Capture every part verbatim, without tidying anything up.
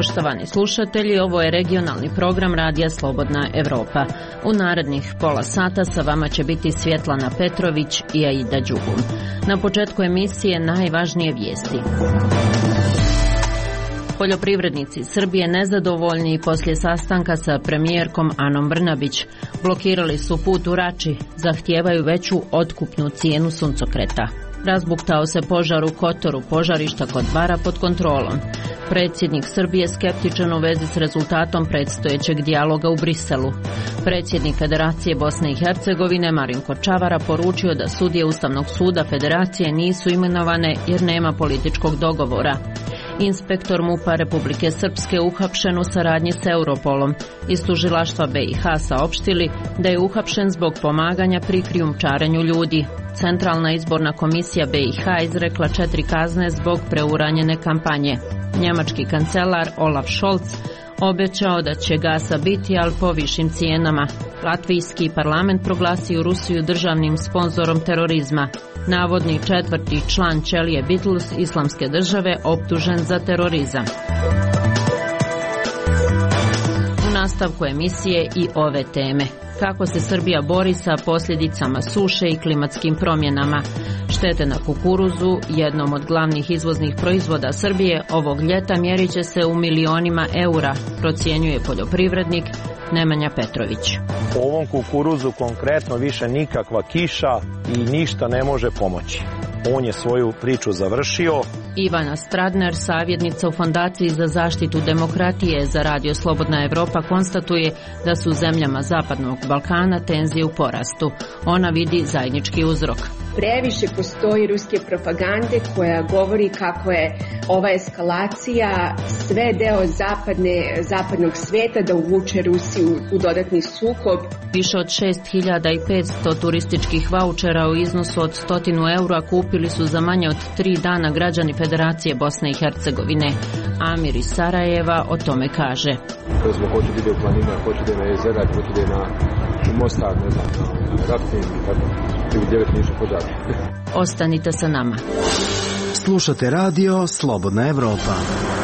Poštovani slušatelji, ovo je regionalni program Radija Slobodna Evropa. U narednih pola sata sa vama će biti Svjetlana Petrović i Aida Đugum. Na početku emisije najvažnije vijesti. Poljoprivrednici Srbije nezadovoljni poslije sastanka sa premijerkom Anom Brnabić. Blokirali su put u Rači, zahtijevaju veću otkupnu cijenu suncokreta. Razbuktao se požar u Kotoru, požarišta kod Bara pod kontrolom. Predsjednik Srbije skeptičan u vezi s rezultatom predstojećeg dijaloga u Briselu. Predsjednik Federacije Bosne i Hercegovine Marinko Čavara poručio da sudije Ustavnog suda Federacije nisu imenovane jer nema političkog dogovora. Inspektor MUP-a Republike Srpske uhapšen u saradnji s Europolom. Iz tužilaštva B i H saopštili da je uhapšen zbog pomaganja pri krijumčarenju ljudi. Centralna izborna komisija B i H izrekla četiri kazne zbog preuranjene kampanje. Njemački kancelar Olaf Scholz obećao da će gasa biti, ali po višim cijenama. Latvijski parlament proglasio Rusiju državnim sponzorom terorizma. Navodni četvrti član ćelije Beatles Islamske države optužen za terorizam. U nastavku emisije i ove teme. Kako se Srbija bori sa posljedicama suše i klimatskim promjenama. Štete na kukuruzu, jednom od glavnih izvoznih proizvoda Srbije, ovog ljeta mjerit će se u milionima eura, procjenjuje poljoprivrednik Nemanja Petrović. U ovom kukuruzu konkretno više nikakva kiša i ništa ne može pomoći. On je svoju priču završio. Ivana Stradner, savjetnica u Fondaciji za zaštitu demokratije za Radio Slobodna Evropa, konstatuje da su zemljama Zapadnog Balkana tenzije u porastu. Ona vidi zajednički uzrok. Previše postoji ruske propagande koja govori kako je ova eskalacija sve deo zapadne, zapadnog svijeta da uvuče Rusiju u dodatni sukob. Više od šest hiljada petsto turističkih vaučera u iznosu od sto eura kupili su za manje od tri dana građani Federacije Bosne i Hercegovine. Amir iz Sarajeva o tome kaže. Recimo, hoću da ide u planina, hoću da ide na jezera, hoću da ide na Mostar, ne znam, na rafting i tako. Ostanite sa nama. Slušate radio Slobodna Evropa.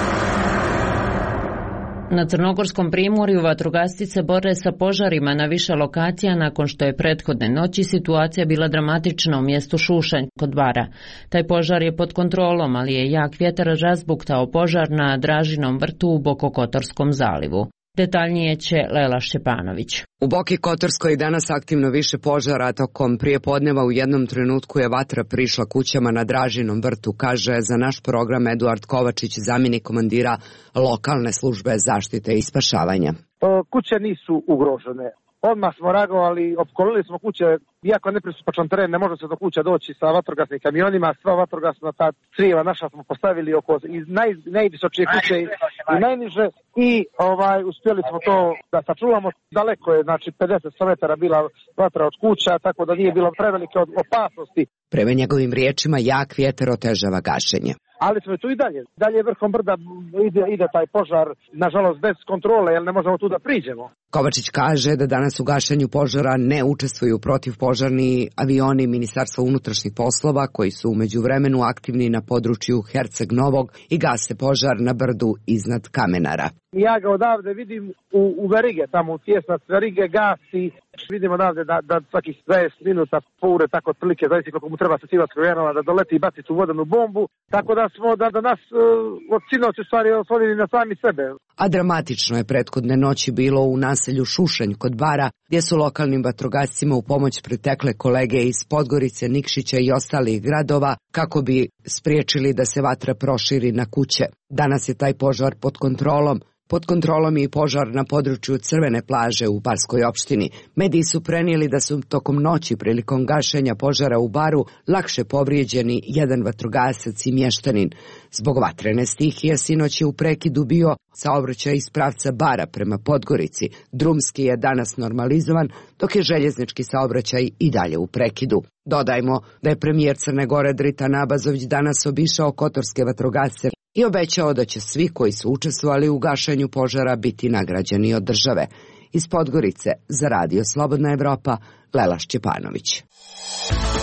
Na Crnogorskom primorju vatrogasci se bore sa požarima na više lokacija nakon što je prethodne noći situacija bila dramatična u mjestu Šušanj kod Bara. Taj požar je pod kontrolom, ali je jak vjetar razbuktao požar na Dražinom vrtu u Bokokotorskom zalivu. Detaljnije će Lela Šćepanović. U Boki Kotorskoj je danas aktivno više požara, tokom prijepodneva u jednom trenutku je vatra prišla kućama na Dražinom vrtu, kaže za naš program Eduard Kovačić, zamjenik komandira lokalne službe zaštite i spašavanja. Kuće nisu ugrožene. Odmah smo reagovali, opkolili smo kuće, iako nepristupačan teren, ne može se do kuća doći sa vatrogasnim kamionima, sva vatrogasna ta crijeva naša smo postavili oko iz naj, najvisočije kuće i, i najniže i ovaj uspjeli smo to da sačuvamo. Daleko je, znači pedeset metara bila vatra od kuća, tako da nije bilo prevelike opasnosti. Prema njegovim riječima, jak vjetar otežava gašenje. Ali smo tu i dalje. Dalje vrhom brda ide, ide taj požar, nažalost bez kontrole, jer ne možemo tu da priđemo. Kovačić kaže da danas u gašenju požara ne učestvuju protivpožarni avioni Ministarstva unutrašnjih poslova koji su u međuvremenu aktivni na području Herceg Novog i gase požar na brdu iznad Kamenara. Ja ga odavde vidim u, u verige, tamo u tjesnac verige gasi. Vidim odavde da, da svakih dvadeset minuta poure, tako otprilike, zavisi koliko mu treba sa Civarskog Janova da doleti i baci tu vodenu bombu. Tako da smo da, da nas uh, od sinoć u stvari oslonili na sami sebe. A dramatično je prethodne noći bilo u naselju Šušanj kod Bara, gdje su lokalnim vatrogascima u pomoć pritekle kolege iz Podgorice, Nikšića i ostalih gradova kako bi spriječili da se vatra proširi na kuće. Danas je taj požar pod kontrolom. Pod kontrolom je i požar na području Crvene plaže u Barskoj opštini. Mediji su prenijeli da su tokom noći prilikom gašenja požara u Baru lakše povrijeđeni jedan vatrogasac i mještanin. Zbog vatrene stihije sinoć je u prekidu bio saobraćaj iz pravca Bara prema Podgorici. Drumski je danas normalizovan, dok je željeznički saobraćaj i dalje u prekidu. Dodajmo da je premijer Crne Gore Dritan Abazović danas obišao kotorske vatrogasce i obećao da će svi koji su učestvovali u gašenju požara biti nagrađeni od države. Iz Podgorice za Radio Slobodna Evropa, Lela Šćepanović.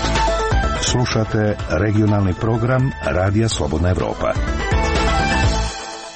Slušate regionalni program Radija Slobodna Evropa.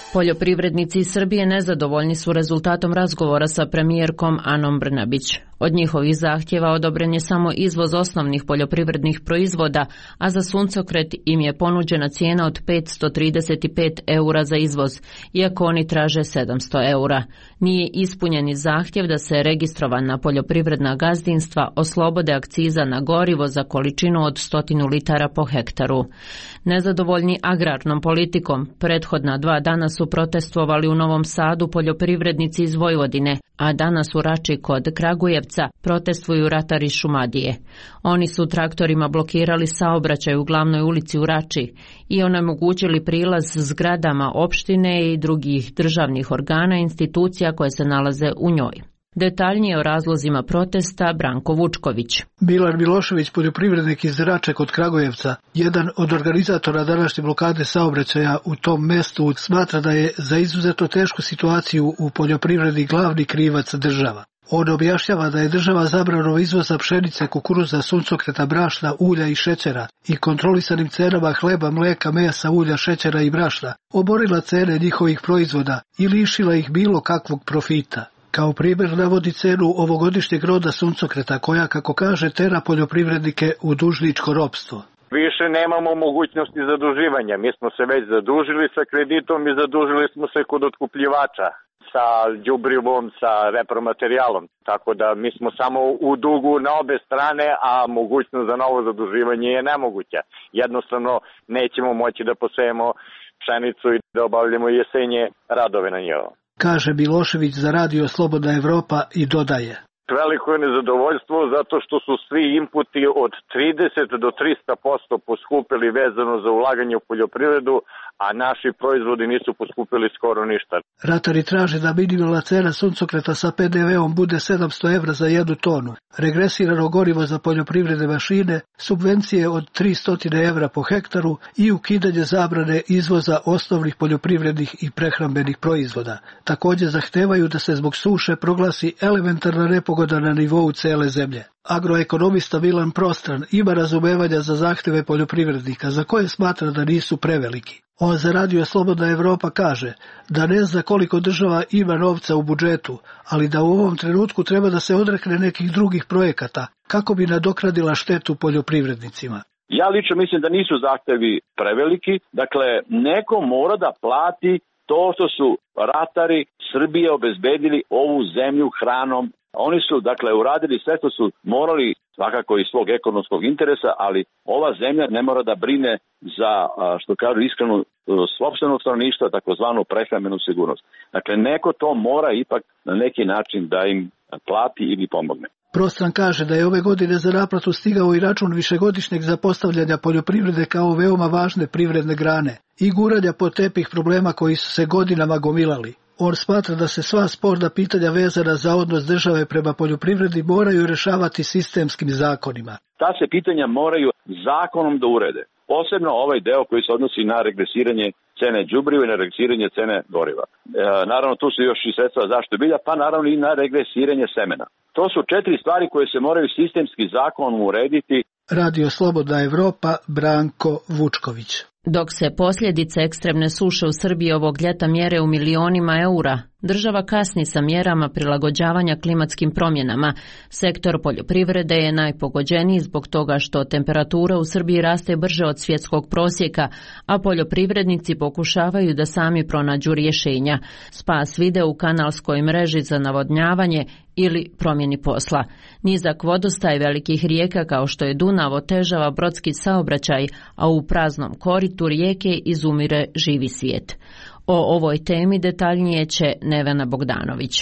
Poljoprivrednici iz Srbije nezadovoljni su rezultatom razgovora sa premijerkom Anom Brnabić. Od njihovih zahtjeva odobren je samo izvoz osnovnih poljoprivrednih proizvoda, a za suncokret im je ponuđena cijena od petsto trideset pet eura za izvoz, iako oni traže sedamsto eura. Nije ispunjeni zahtjev da se registrovana poljoprivredna gazdinstva oslobode akciza na gorivo za količinu od stotinu litara po hektaru. Nezadovoljni agrarnom politikom, prethodna dva dana su protestovali u Novom Sadu poljoprivrednici iz Vojvodine, a danas u Rači kod Kragujevca protestuju ratari Šumadije. Oni su traktorima blokirali saobraćaj u glavnoj ulici u Rači i onemogućili prilaz zgradama opštine i drugih državnih organa i institucija koje se nalaze u njoj. Detaljnije o razlozima protesta Branko Vučković. Milan Milošević, poljoprivrednik iz Rače kod Kragujevca, jedan od organizatora današnje blokade saobraćaja u tom mestu, smatra da je za izuzetno tešku situaciju u poljoprivredi glavni krivac država. On objašnjava da je država zabranom izvoza pšenice, kukuruza, suncokreta, brašna, ulja i šećera i kontrolisanim cenama hleba, mlijeka, mesa, ulja, šećera i brašna oborila cene njihovih proizvoda i lišila ih bilo kakvog profita. Kao primjer navodi cenu ovogodišnjeg roda suncokreta koja, kako kaže, tera poljoprivrednike u dužničko ropstvo. Više nemamo mogućnosti zaduživanja. Mi smo se već zadužili sa kreditom i zadužili smo se kod otkupljivača sa đubrivom, sa repromaterijalom. Tako da mi smo samo u dugu na obe strane, a mogućnost za novo zaduživanje je nemoguća. Jednostavno nećemo moći da posejemo pšenicu i da obavljamo jesenje radove na njoj. Kaže Milošević za Radio Slobodna Evropa i dodaje. Veliko je nezadovoljstvo zato što su svi inputi od trideset do trista posto poskupili vezano za ulaganje u poljoprivredu, a naši proizvodi nisu poskupili skoro ništa. Ratari traže da minimalna cena suncokreta sa pe de veom bude sedamsto evra za jednu tonu, regresirano gorivo za poljoprivredne mašine, subvencije od tristo evra po hektaru i ukidanje zabrane izvoza osnovnih poljoprivrednih i prehrambenih proizvoda. Također zahtevaju da se zbog suše proglasi elementarna nepogoda na nivou cele zemlje. Agroekonomista Milan Prostran ima razumevanja za zahteve poljoprivrednika, za koje smatra da nisu preveliki. On za Radio Slobodna Evropa kaže da ne zna koliko država ima novca u budžetu, ali da u ovom trenutku treba da se odrekne nekih drugih projekata kako bi nadoknadila štetu poljoprivrednicima. Ja lično mislim da nisu zahtevi preveliki, dakle neko mora da plati to što su ratari Srbije obezbedili ovu zemlju hranom. Oni su, dakle, uradili sve što su morali, svakako iz svog ekonomskog interesa, ali ova zemlja ne mora da brine za, što kažu iskreno, sopstvenog stanovništva, takozvanu prehrambenu sigurnost. Dakle, neko to mora ipak na neki način da im plati ili pomogne. Prostran kaže da je ove godine za naplatu stigao i račun višegodišnjeg zapostavljanja poljoprivrede kao veoma važne privredne grane i guranja pod tepih problema koji su se godinama gomilali. On smatra da se sva sporna pitanja vezana za odnos države prema poljoprivredi moraju rešavati sistemskim zakonima. Ta se pitanja moraju zakonom da urede. Posebno ovaj deo koji se odnosi na regresiranje cene đubriva i na regresiranje cene goriva. E, naravno, tu su još i sredstva zaštite bilja, pa naravno i na regresiranje semena. To su četiri stvari koje se moraju sistemski zakonom urediti. Radio Slobodna Evropa, Branko Vučković. Dok se posljedice ekstremne suše u Srbiji ovog ljeta mjere u milionima eura, država kasni sa mjerama prilagođavanja klimatskim promjenama. Sektor poljoprivrede je najpogođeniji zbog toga što temperatura u Srbiji raste brže od svjetskog prosjeka, a poljoprivrednici pokušavaju da sami pronađu rješenja. Spas vide u kanalskoj mreži za navodnjavanje ili promjeni posla. Nizak vodostaj velikih rijeka kao što je Dunav otežava brodski saobraćaj, a u praznom koritu rijeke izumire živi svijet. O ovoj temi detaljnije će Nevena Bogdanović.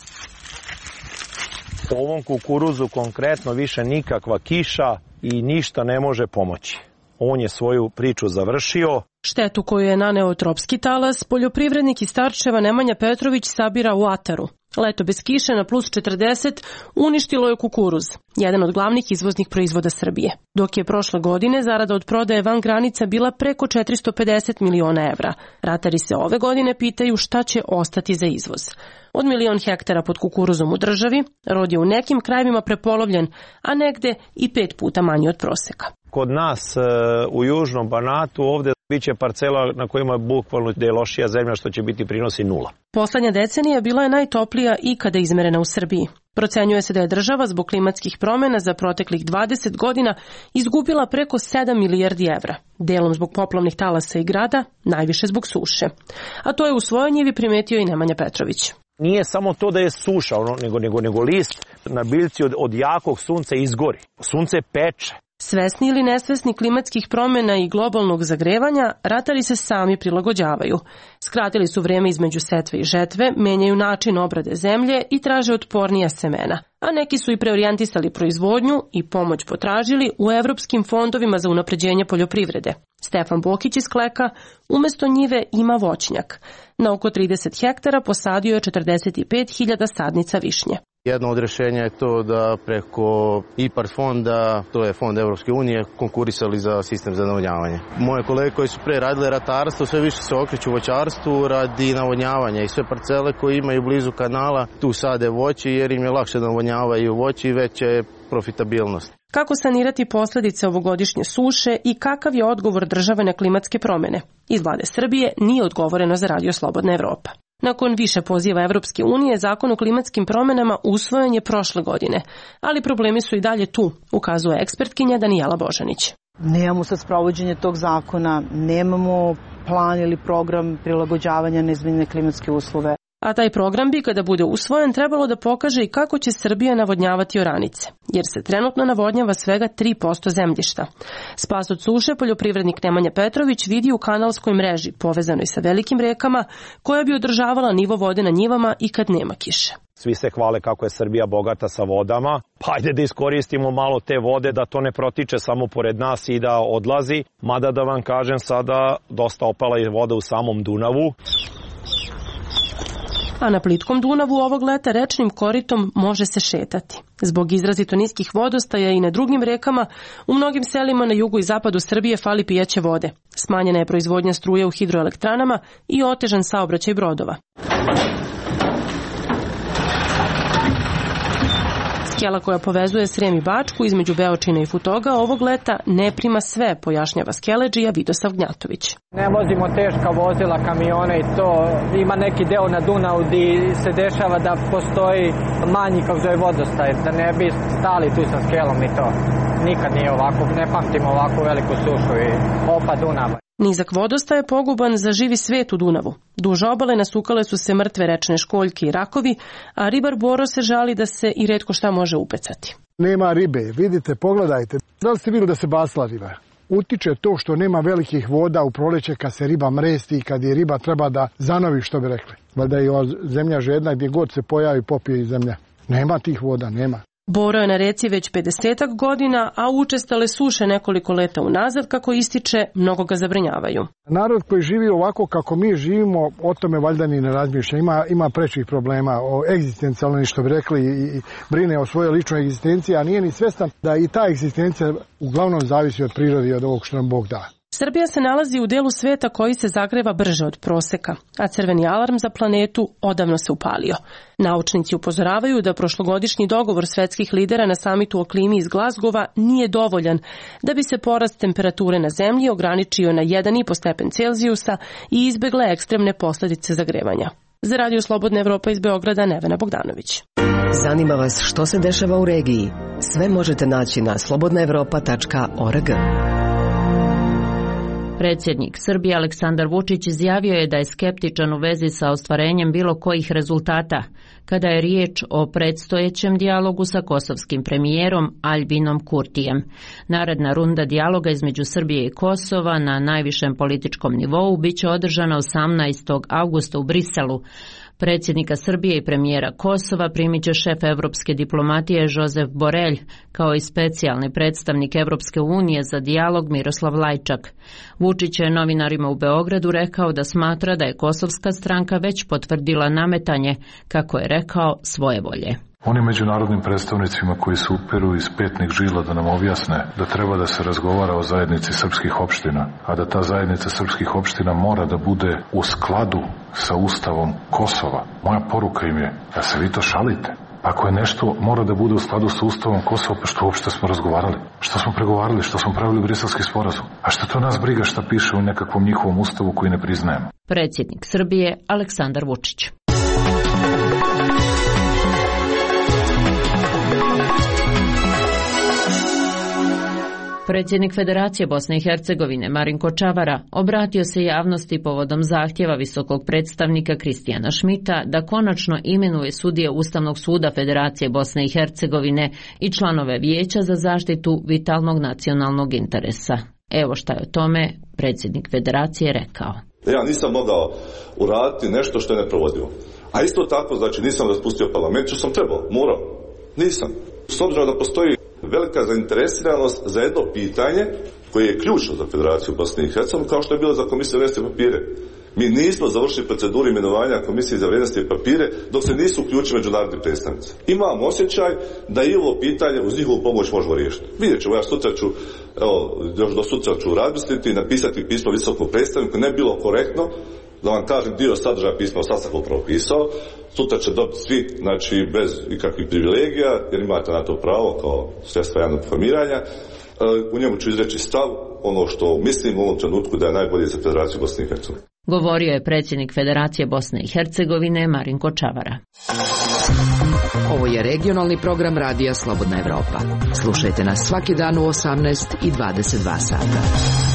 Ovom kukuruzu konkretno više nikakva kiša i ništa ne može pomoći. On je svoju priču završio. Štetu koju je naneo tropski talas, poljoprivrednik iz Starčeva Nemanja Petrović sabira u ataru. Leto bez kiše na plus četrdeset uništilo je kukuruz, jedan od glavnih izvoznih proizvoda Srbije. Dok je prošle godine zarada od prodaje van granica bila preko četiristo pedeset miliona evra. Ratari se ove godine pitaju šta će ostati za izvoz. Od milion hektara pod kukuruzom u državi, rod je u nekim krajevima prepolovljen, a negde i pet puta manji od proseka. Kod nas u južnom Banatu ovde biće parcela na kojima je bukvalno da je lošija zemlja, što će biti prinosi nula. Poslednja decenija bila je najtoplija ikada izmerena u Srbiji. Procenjuje se da je država zbog klimatskih promena za proteklih dvadeset godina izgubila preko sedam milijardi evra, delom zbog poplavnih talasa i grada, najviše zbog suše. A to je u svojoj njivi primetio i Nemanja Petrović. Nije samo to da je suša, ono, nego, nego, nego list na biljci od, od jakog sunca izgori. Sunce peče. Svesni ili nesvesni klimatskih promjena i globalnog zagrevanja, ratari se sami prilagođavaju. Skratili su vreme između setve i žetve, menjaju način obrade zemlje i traže otpornija semena. A neki su i preorijentisali proizvodnju i pomoć potražili u evropskim fondovima za unapređenje poljoprivrede. Stefan Bokić iz Kleka umesto njive ima voćnjak. Na oko trideset hektara posadio je četrdeset pet hiljada sadnica višnje. Jedno od rješenja je to da preko I P A R D fonda, to je fond Evropske unije, konkurisali za sistem za navodnjavanje. Moje kolege koji su pre radile ratarstvo, sve više se okreću voćarstvu radi navodnjavanja i sve parcele koje imaju blizu kanala tu sade voće jer im je lakše navodnjavaju voće i veća je profitabilnost. Kako sanirati posljedice ovogodišnje suše i kakav je odgovor države na klimatske promjene? Iz vlade Srbije nije odgovoreno za Radio Slobodna Evropa. Nakon više poziva Evropske unije, zakon o klimatskim promjenama usvojen je prošle godine, ali problemi su i dalje tu, ukazuje ekspertkinja Danijela Božanić. Nemamo sad sprovođenje tog zakona, nemamo plan ili program prilagođavanja na izmenjene klimatske uslove. A taj program bi, kada bude usvojen, trebalo da pokaže i kako će Srbija navodnjavati oranice, jer se trenutno navodnjava svega tri posto zemljišta. Spas od suše poljoprivrednik Nemanja Petrović vidi u kanalskoj mreži, povezanoj sa velikim rekama, koja bi održavala nivo vode na njivama i kad nema kiše. Svi se hvale kako je Srbija bogata sa vodama, pa ajde da iskoristimo malo te vode, da to ne protiče samo pored nas i da odlazi, mada da vam kažem sada, dosta opala je voda u samom Dunavu. A na plitkom Dunavu ovog leta rečnim koritom može se šetati. Zbog izrazito niskih vodostaja i na drugim rekama, u mnogim selima na jugu i zapadu Srbije fali pijaće vode. Smanjena je proizvodnja struje u hidroelektranama i otežan saobraćaj brodova. Skela koja povezuje Srem i Bačku između Beočina i Futoga ovog leta ne prima sve, pojašnjava skeledžija Vidosav Gnjatović. Ne vozimo teška vozila, kamione i to. Ima neki deo na Dunavu gdje se dešava da postoji manji kao zove vodostaj, da ne bi stali tu sa skelom i to. Nikad nije ovako, ne pamtimo ovako veliku sušu i opa Dunava. Nizak vodostaj je poguban za živi svet u Dunavu. Duž obale nasukale su se mrtve rečne školjke i rakovi, a ribar Boro se žali da se i retko šta može upecati. Nema ribe, vidite, pogledajte. Da li ste vidjeli da se basla riba? Utiče to što nema velikih voda u proleće kad se riba mresti i kad je riba treba da zanovi, što bi rekli. Valjda je zemlja žedna, gdje god se pojavi popije i zemlja. Nema tih voda, nema. Boro je na reci već pedesetak godina, a učestale suše nekoliko leta unazad, kako ističe, mnogo ga zabrinjavaju. Narod koji živi ovako kako mi živimo, o tome valjda ni ne razmišlja. Ima, ima prečih problema, o egzistencijalno, što bi rekli, i, i brine o svojoj ličnoj egzistenciji, a nije ni svestan da i ta egzistencija uglavnom zavisi od prirode i od ovog što nam Bog da. Srbija se nalazi u delu sveta koji se zagreva brže od proseka, a crveni alarm za planetu odavno se upalio. Naučnici upozoravaju da prošlogodišnji dogovor svetskih lidera na samitu o klimi iz Glazgova nije dovoljan da bi se porast temperature na zemlji ograničio na jedan i po stepen Celzijusa i izbegle ekstremne posljedice zagrevanja. Za Radio Slobodna Evropa iz Beograda, Nevena Bogdanović. Zanima vas što se dešava u regiji? Sve možete naći na slobodna evropa tačka org. Predsjednik Srbije Aleksandar Vučić izjavio je da je skeptičan u vezi sa ostvarenjem bilo kojih rezultata kada je riječ o predstojećem dijalogu sa kosovskim premijerom Aljbinom Kurtijem. Naredna runda dijaloga između Srbije i Kosova na najvišem političkom nivou biće održana osamnaestog avgusta u Briselu. Predsjednika Srbije i premijera Kosova primit će šef evropske diplomatije Josep Borelj, kao i specijalni predstavnik Evropske unije za dijalog Miroslav Lajčak. Vučić je novinarima u Beogradu rekao da smatra da je kosovska stranka već potvrdila nametanje, kako je rekao, svoje volje. Onim međunarodnim predstavnicima koji se uperu iz petnih žila da nam objasne da treba da se razgovara o zajednici srpskih opština, a da ta zajednica srpskih opština mora da bude u skladu sa Ustavom Kosova. Moja poruka im je da se vi to šalite. Ako je nešto mora da bude u skladu sa Ustavom Kosova, pa što uopšte smo razgovarali? Što smo pregovarali? Što smo pravili Briselski sporazum? A što to nas briga šta piše u nekakvom njihovom ustavu koji ne priznajemo? Predsjednik Srbije Aleksandar Vučić. Predsjednik Federacije Bosne i Hercegovine Marinko Čavara obratio se javnosti povodom zahtjeva visokog predstavnika Kristijana Šmita da konačno imenuje sudije Ustavnog suda Federacije Bosne i Hercegovine i članove Vijeća za zaštitu vitalnog nacionalnog interesa. Evo šta je o tome predsjednik Federacije rekao. Ja nisam mogao uraditi nešto što je neprovodivo. A isto tako, znači nisam raspustio parlament, što sam trebao, morao. Nisam. S obzirom da postoji velika zainteresiranost za jedno pitanje koje je ključno za Federaciju Bosne i Hercegovine, kao što je bilo za Komisiju za vrijednosti i papire. Mi nismo završili proceduru imenovanja Komisije za vrijednosti i papire dok se nisu uključili međunarodni predstavnici. Imam osjećaj da i ovo pitanje uz njihovu pomoć možemo riješiti. Vidjet ćemo, ja sutra ću, evo, još do sutra ću razmisliti i napisati pismo visokom predstavniku, ne bilo korektno, da vam kažem dio sadržaja pisma, sad sam upravo pisao, sutra će dobiti svi, znači bez ikakvih privilegija, jer imate na to pravo kao sredstva javnog informiranja. U njemu ću izreći stav, ono što mislim u ovom trenutku da je najbolje za Federaciju Bosne i Hercegovine. Govorio je predsjednik Federacije Bosne i Hercegovine Marinko Čavara. Ovo je regionalni program Radija Slobodna Evropa. Slušajte nas svaki dan u osamnaest i dvadeset dva sata.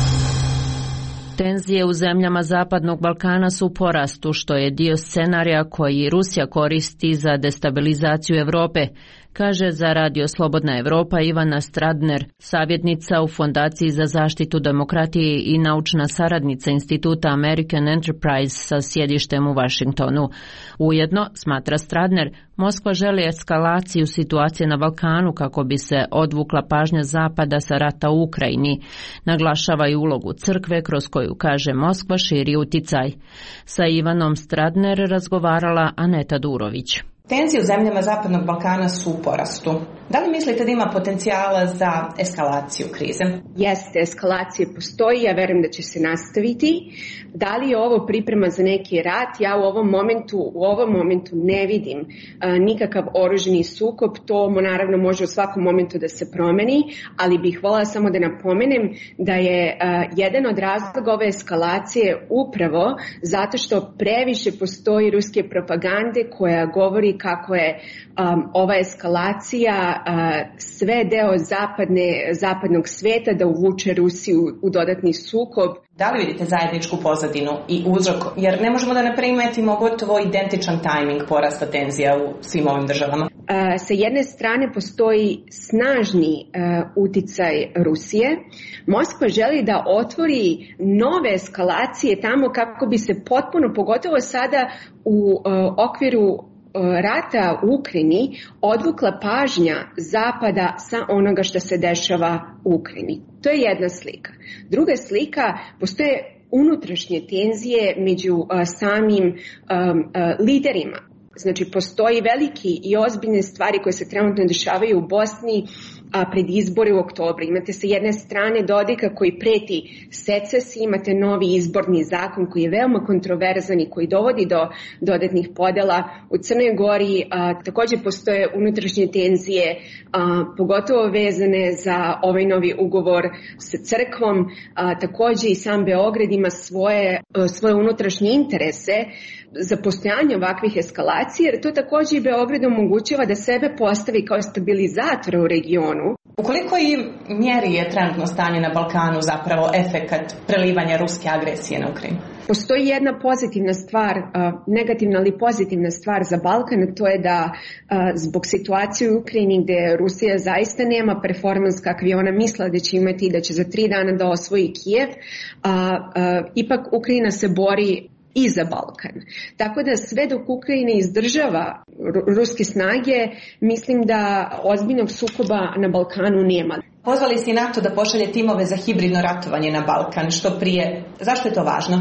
Tenzije u zemljama Zapadnog Balkana su u porastu, što je dio scenarija koji Rusija koristi za destabilizaciju Europe, kaže za Radio Slobodna Evropa Ivana Stradner, savjetnica u Fondaciji za zaštitu demokratije i naučna saradnica Instituta American Enterprise sa sjedištem u Vašingtonu. Ujedno, smatra Stradner, Moskva želi eskalaciju situacije na Balkanu kako bi se odvukla pažnja Zapada sa rata u Ukrajini. Naglašava i ulogu crkve kroz koju, kaže, Moskva širi uticaj. Sa Ivanom Stradner razgovarala Aneta Durović. Tenzije u zemljama Zapadnog Balkana su u porastu. Da li mislite da ima potencijala za eskalaciju krize? Jeste, eskalacija postoji, ja verujem da će se nastaviti. Da li je ovo priprema za neki rat? Ja u ovom momentu, u ovom momentu ne vidim a, nikakav oružani sukob. To naravno može u svakom momentu da se promeni, ali bih voljela samo da napomenem da je a, jedan od razloga ove eskalacije upravo zato što previše postoji ruske propagande koja govori kako je um, ova eskalacija uh, sve deo zapadne, zapadnog sveta da uvuče Rusiju u dodatni sukob. Da li vidite zajedničku pozadinu i uzrok? Jer ne možemo da ne primetimo gotovo identičan tajming porasta tenzija u svim ovim državama. Uh, sa jedne strane postoji snažni uh, uticaj Rusije. Moskva želi da otvori nove eskalacije tamo kako bi se potpuno, pogotovo sada u uh, okviru rata u Ukrajini odvukla pažnja Zapada sa onoga što se dešava u Ukrajini. To je jedna slika. Druga slika, postoje unutrašnje tenzije među uh, samim um, uh, liderima. Znači, postoji veliki i ozbiljne stvari koje se trenutno dešavaju u Bosni a, pred izbore u oktobru. Imate sa jedne strane Dodika koji preti secesiji, imate novi izborni zakon koji je veoma kontroverzan i koji dovodi do dodatnih podela. U Crnoj Gori a, također postoje unutrašnje tenzije, a, pogotovo vezane za ovaj novi ugovor sa crkvom. A, također i sam Beograd ima svoje, a, svoje unutrašnje interese za postojanje ovakvih eskalacija, jer to također i Beograd omogućava da sebe postavi kao stabilizatora u regionu. U kolikoj mjeri je trenutno stanje na Balkanu zapravo efekat prelivanja ruske agresije na Ukrajinu? Postoji jedna pozitivna stvar, negativna ali pozitivna stvar za Balkan, to je da zbog situacije u Ukrajini gdje Rusija zaista nema performans kakvi ona misla da će imati, da će za tri dana da osvoji Kijev, a, a, ipak Ukrajina se bori i za Balkan. Tako da sve dok Ukrajina izdržava ruske snage, mislim da ozbiljnog sukoba na Balkanu nema. Pozvali si NATO da pošalje timove za hibridno ratovanje na Balkan što prije. Zašto je to važno?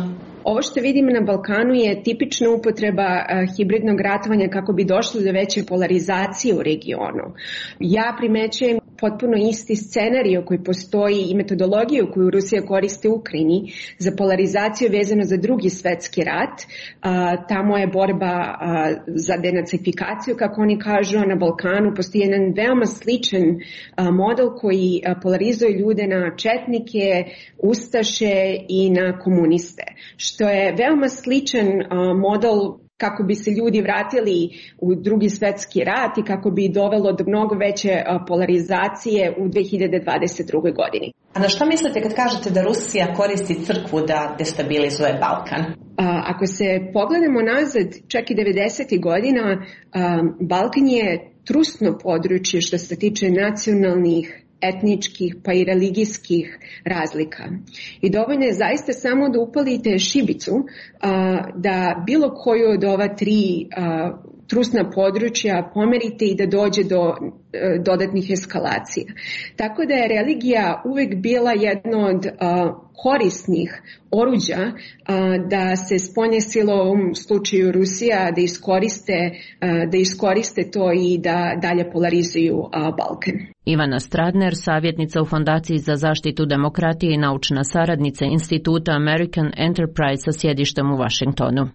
Ovo što vidimo na Balkanu je tipična upotreba hibridnog ratovanja kako bi došlo do veće polarizacije u regionu. Ja primećujem potpuno isti scenarij koji postoji i metodologiju koju Rusija koriste u Ukrajini za polarizaciju vezano za drugi svetski rat. Tamo je borba za denacifikaciju, kako oni kažu, na Balkanu postoji jedan veoma sličan model koji polarizuje ljude na četnike, ustaše i na komuniste, što je veoma sličan model kako bi se ljudi vratili u drugi svetski rat i kako bi dovelo do mnogo veće polarizacije u dve hiljade dvadeset druge. godini. A na što mislite kad kažete da Rusija koristi crkvu da destabilizuje Balkan? Ako se pogledamo nazad, čak i devedesetih godina, Balkan je trusno područje što se tiče nacionalnih, etničkih pa i religijskih razlika. I dovoljno je zaista samo da upalite šibicu a, da bilo koju od ova tri a, trusna područja pomerite i da dođe do a, dodatnih eskalacija. Tako da je religija uvek bila jedno od a, korisnih oruđa a, da se spoljne sile, u ovom slučaju Rusija, da iskoriste, a, da iskoriste to i da dalje polarizuju a, Balkan. Ivana Stradner, savjetnica u Fondaciji za zaštitu demokratije i naučna saradnica Instituta American Enterprise sa sjedištem u Vašingtonu.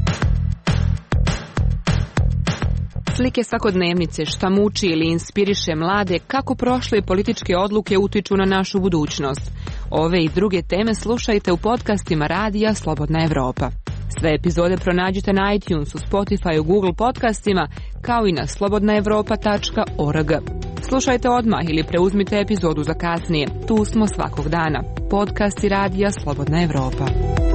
Slike svakodnevnice, šta muči ili inspiriše mlade, kako prošle političke odluke utiču na našu budućnost. Ove i druge teme slušajte u podcastima Radija Slobodna Evropa. Sve epizode pronađite na iTunesu, Spotifyu, Google podcastima, kao i na slobodna evropa tačka org. Slušajte odmah ili preuzmite epizodu za kasnije. Tu smo svakog dana. Podcasti Radija Slobodna Evropa.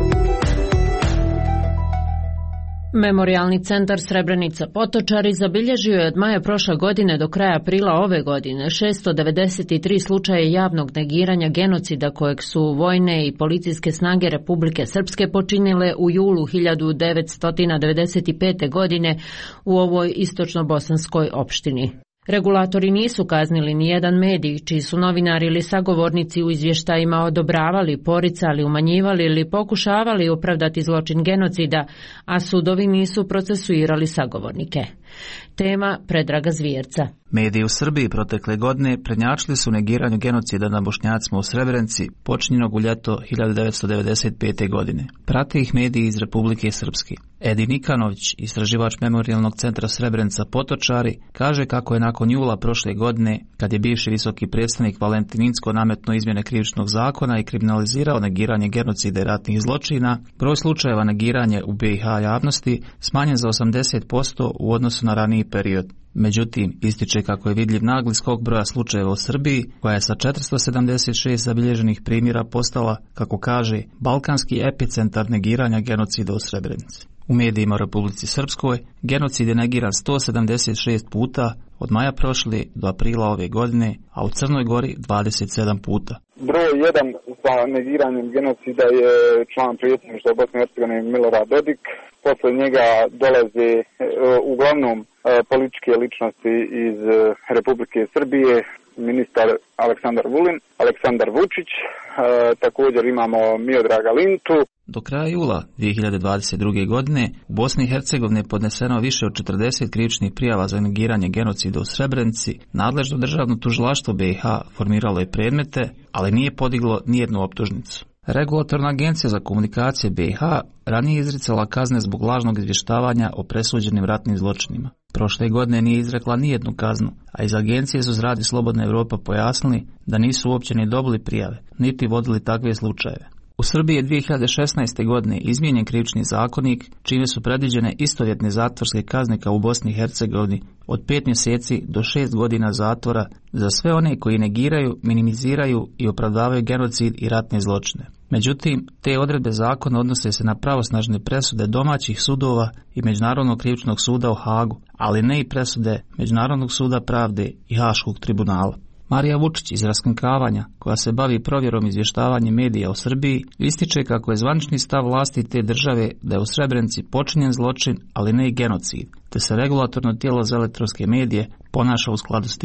Memorijalni centar Srebrenica Potočari zabilježio je od maja prošle godine do kraja aprila ove godine šesto devedeset tri slučaje javnog negiranja genocida kojeg su vojne i policijske snage Republike Srpske počinile u julu hiljadu devetsto devedeset pete. godine u ovoj istočno-bosanskoj opštini. Regulatori nisu kaznili ni jedan medij, čiji su novinari ili sagovornici u izvještajima odobravali, poricali, umanjivali ili pokušavali opravdati zločin genocida, a sudovi nisu procesuirali sagovornike. Tema Predraga Zvjerca. Mediji u Srbiji protekle godine prednjačili su negiranju genocida na Bošnjacima u Srebrenici, počinjenog u ljeto hiljadu devetsto devedeset pete. godine. Prate ih mediji iz Republike Srpske. Edi Nikanović, istraživač Memorijalnog centra Srebrenica Potočari, kaže kako je nakon jula prošle godine, kad je bivši visoki predstavnik Valentin Incko nametnuo izmjene krivičnog zakona i kriminalizirao negiranje genocida i ratnih zločina, broj slučajeva negiranja u B i H javnosti smanjen za osamdeset posto u odnosu na raniji period. Međutim, ističe kako je vidljiv nagli skok broja slučajeva u Srbiji, koja je sa četiristo sedamdeset šest zabilježenih primjera postala, kako kaže, balkanski epicentar negiranja genocida u Srebrenici. U medijima u Republici Srpskoj genocid je negiran sto sedamdeset šest puta od maja prošle do aprila ove godine, a u Crnoj Gori dvadeset sedam puta. Broj jedan sa negiranjem genocida je član predsjedništva Bosne i Hercegovine Milorad Dodik. Posle njega dolaze e, uglavnom e, političke ličnosti iz e, Republike Srbije, ministar Aleksandar Vulin, Aleksandar Vučić, e, također imamo Miodraga Lintu. Do kraja jula dvije hiljade dvadeset druge. godine u Bosni i Hercegovini je podneseno više od četrdeset krivičnih prijava za negiranje genocida u Srebrenici. Nadležno državno tužilaštvo B i H formiralo je predmete, ali nije podiglo nijednu optužnicu. Regulatorna agencija za komunikacije B i H ranije izricala kazne zbog lažnog izvještavanja o presuđenim ratnim zločinima. Prošle godine nije izrekla nijednu kaznu, a iz agencije su Radi Slobodna Evropa pojasnili da nisu uopće ni dobili prijave, niti vodili takve slučajeve. U Srbiji je dvije hiljade šesnaeste. godine izmijenjen krivični zakonik, čime su predviđene istovjetne zatvorske kazne kao u Bosni i Hercegovini od pet mjeseci do šest godina zatvora za sve one koji negiraju, minimiziraju i opravdavaju genocid i ratne zločine. Međutim, te odredbe zakona odnose se na pravosnažne presude domaćih sudova i Međunarodnog krivičnog suda u Hagu, ali ne i presude Međunarodnog suda pravde i Haškog tribunala. Marija Vučić iz Raskrinkavanja, koja se bavi provjerom izvještavanja medija u Srbiji, ističe kako je zvanični stav vlasti te države da je u Srebrenici počinjen zločin, ali ne i genocid, te se regulatorno tijelo za elektronske medije ponaša u skladu s tim.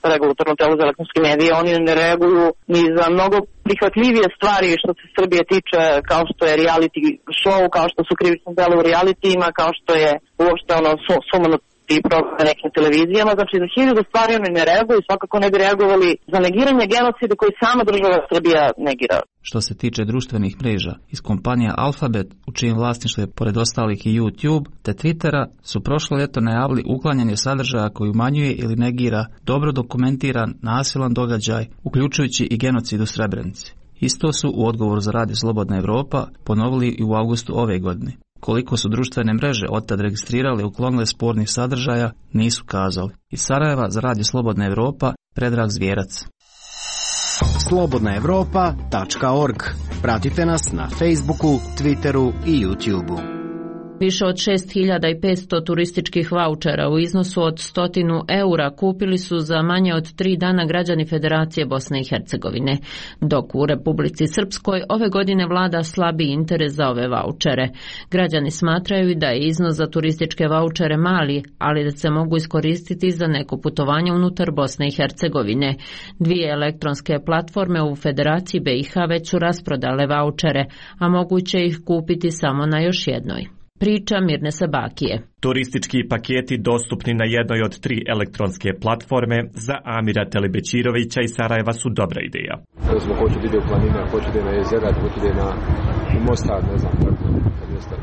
regulatorno telo za elektronske medije, oni ne reaguju ni za mnogo prihvatljivije stvari što se Srbije tiče, kao što je reality show, kao što su krivične dela u realitijima, kao što je uopšte ono sumano i programe nekim televizijama, znači za hiljadu stvari oni ne reaguju i svakako ne bi reagovali za negiranje genocida koji sama država Srbija negira. Što se tiče društvenih mreža, iz kompanija Alphabet, u čijem vlasništvu je pored ostalih i YouTube, te Twittera, su prošlo ljeto najavili uklanjanje sadržaja koji umanjuje ili negira dobro dokumentiran nasilan događaj, uključujući i genocid u Srebrenici. Isto su u odgovoru za Radio Slobodna Evropa ponovili i u avgustu ove godine. Koliko su društvene mreže otad registrirali i uklonile spornih sadržaja, nisu kazali. Iz Sarajeva za Radio Slobodna Evropa, Predrag Zvjerac. slobodna evropa tačka org. Pratite nas na Facebooku, Twitteru i YouTubeu. Više od šest hiljada petsto turističkih vaučera u iznosu od stotinu eura kupili su za manje od tri dana građani Federacije Bosne i Hercegovine, dok u Republici Srpskoj ove godine vlada slabi interes za ove vaučere. Građani smatraju da je iznos za turističke vaučere mali, ali da se mogu iskoristiti za neko putovanje unutar Bosne i Hercegovine. Dvije elektronske platforme u Federaciji B i H već su rasprodale vaučere, a moguće ih kupiti samo na još jednoj. Priča Mirne Sabakije. Turistički paketi dostupni na jednoj od tri elektronske platforme za Amira Telebećirovića iz Sarajeva su dobra ideja. Recimo, ko će ide u planine, ko će ide na jezera, ko će ide na Mostar, ne znam, tako, mjesta,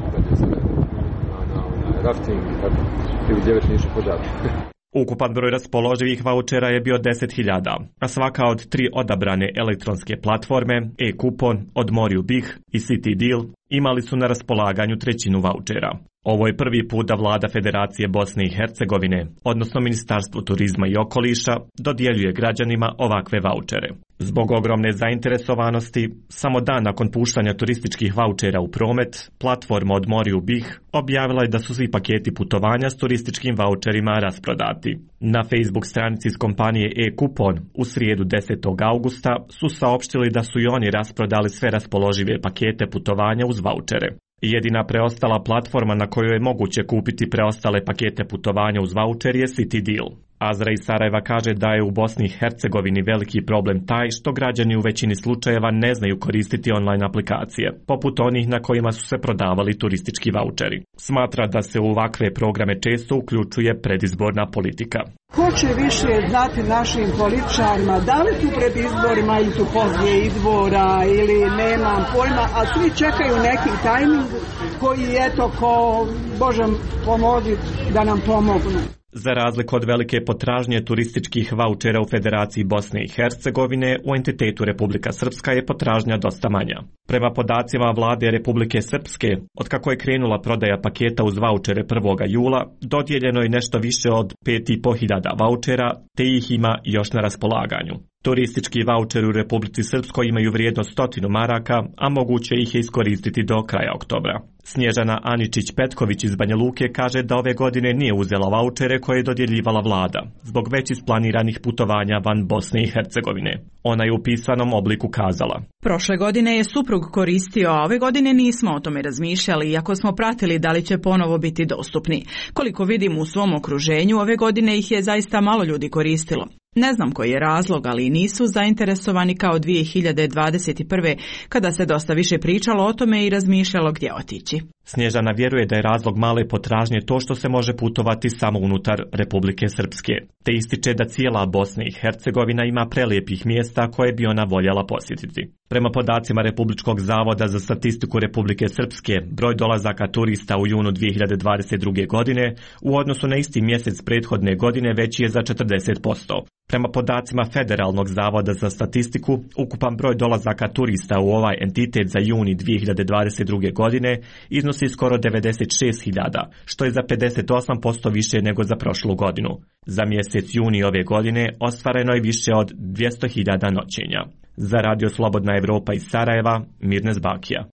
na, na, na rafting, tako, ili gdje već nisu požari. Ukupan broj raspoloživih vaučera je bio deset hiljada, a svaka od tri odabrane elektronske platforme, e-kupon, Odmori u B i H i City Deal, imali su na raspolaganju trećinu vaučera. Ovo je prvi put da vlada Federacije Bosne i Hercegovine, odnosno Ministarstvo turizma i okoliša, dodjeljuje građanima ovakve vaučere. Zbog ogromne zainteresovanosti, samo dan nakon puštanja turističkih vaučera u promet, platforma Odmori u B i H objavila je da su svi paketi putovanja s turističkim vaučerima rasprodati. Na Facebook stranici iz kompanije e-kupon u srijedu desetog augusta su saopštili da su i oni rasprodali sve raspoložive pakete putovanja uz vaučere. Jedina preostala platforma na kojoj je moguće kupiti preostale pakete putovanja uz vaučer je City Deal. Azra iz Sarajeva kaže da je u Bosni i Hercegovini veliki problem taj što građani u većini slučajeva ne znaju koristiti online aplikacije, poput onih na kojima su se prodavali turistički vaučeri. Smatra da se u ovakve programe često uključuje predizborna politika. Ko će više znati našim političarima, da li tu pred izborima ili tu poslije izbora ili nemam pojma, a svi čekaju neki tajming koji eto ko Bože pomozi da nam pomognu. Za razliku od velike potražnje turističkih vaučera u Federaciji Bosne i Hercegovine, u entitetu Republika Srpska je potražnja dosta manja. Prema podacima vlade Republike Srpske, otkako je krenula prodaja paketa uz vaučere prvog jula, dodijeljeno je nešto više od pet i po hiljada vaučera, te ih ima još na raspolaganju. Turistički vaučeri u Republici Srpskoj imaju vrijednost stotinu maraka, a moguće ih je iskoristiti do kraja oktobra. Snježana Aničić-Petković iz Banja Luke kaže da ove godine nije uzela vaučere koje je dodjeljivala vlada, zbog već isplaniranih putovanja van Bosne i Hercegovine. Ona je u pisanom obliku kazala: Prošle godine je suprug koristio, a ove godine nismo o tome razmišljali, iako smo pratili da li će ponovo biti dostupni. Koliko vidim u svom okruženju, ove godine ih je zaista malo ljudi koristilo. Ne znam koji je razlog, ali nisu zainteresovani kao dvije hiljade dvadeset prve. kada se dosta više pričalo o tome i razmišljalo gdje otići. Snježana vjeruje da je razlog male potražnje to što se može putovati samo unutar Republike Srpske, te ističe da cijela Bosna i Hercegovina ima prelijepih mjesta koje bi ona voljela posjetiti. Prema podacima Republičkog zavoda za statistiku Republike Srpske, broj dolazaka turista u junu dvije hiljade dvadeset druge. godine u odnosu na isti mjesec prethodne godine veći je za četrdeset posto. Prema podacima Federalnog zavoda za statistiku, ukupan broj dolazaka turista u ovaj entitet za juni dvije hiljade dvadeset druge. godine iznosi skoro devedeset šest hiljada, što je za pedeset osam posto više nego za prošlu godinu. Za mjesec juni ove godine ostvareno je više od dvjesto hiljada noćenja. Za Radio Slobodna Evropa iz Sarajeva, Mirne Zbakija.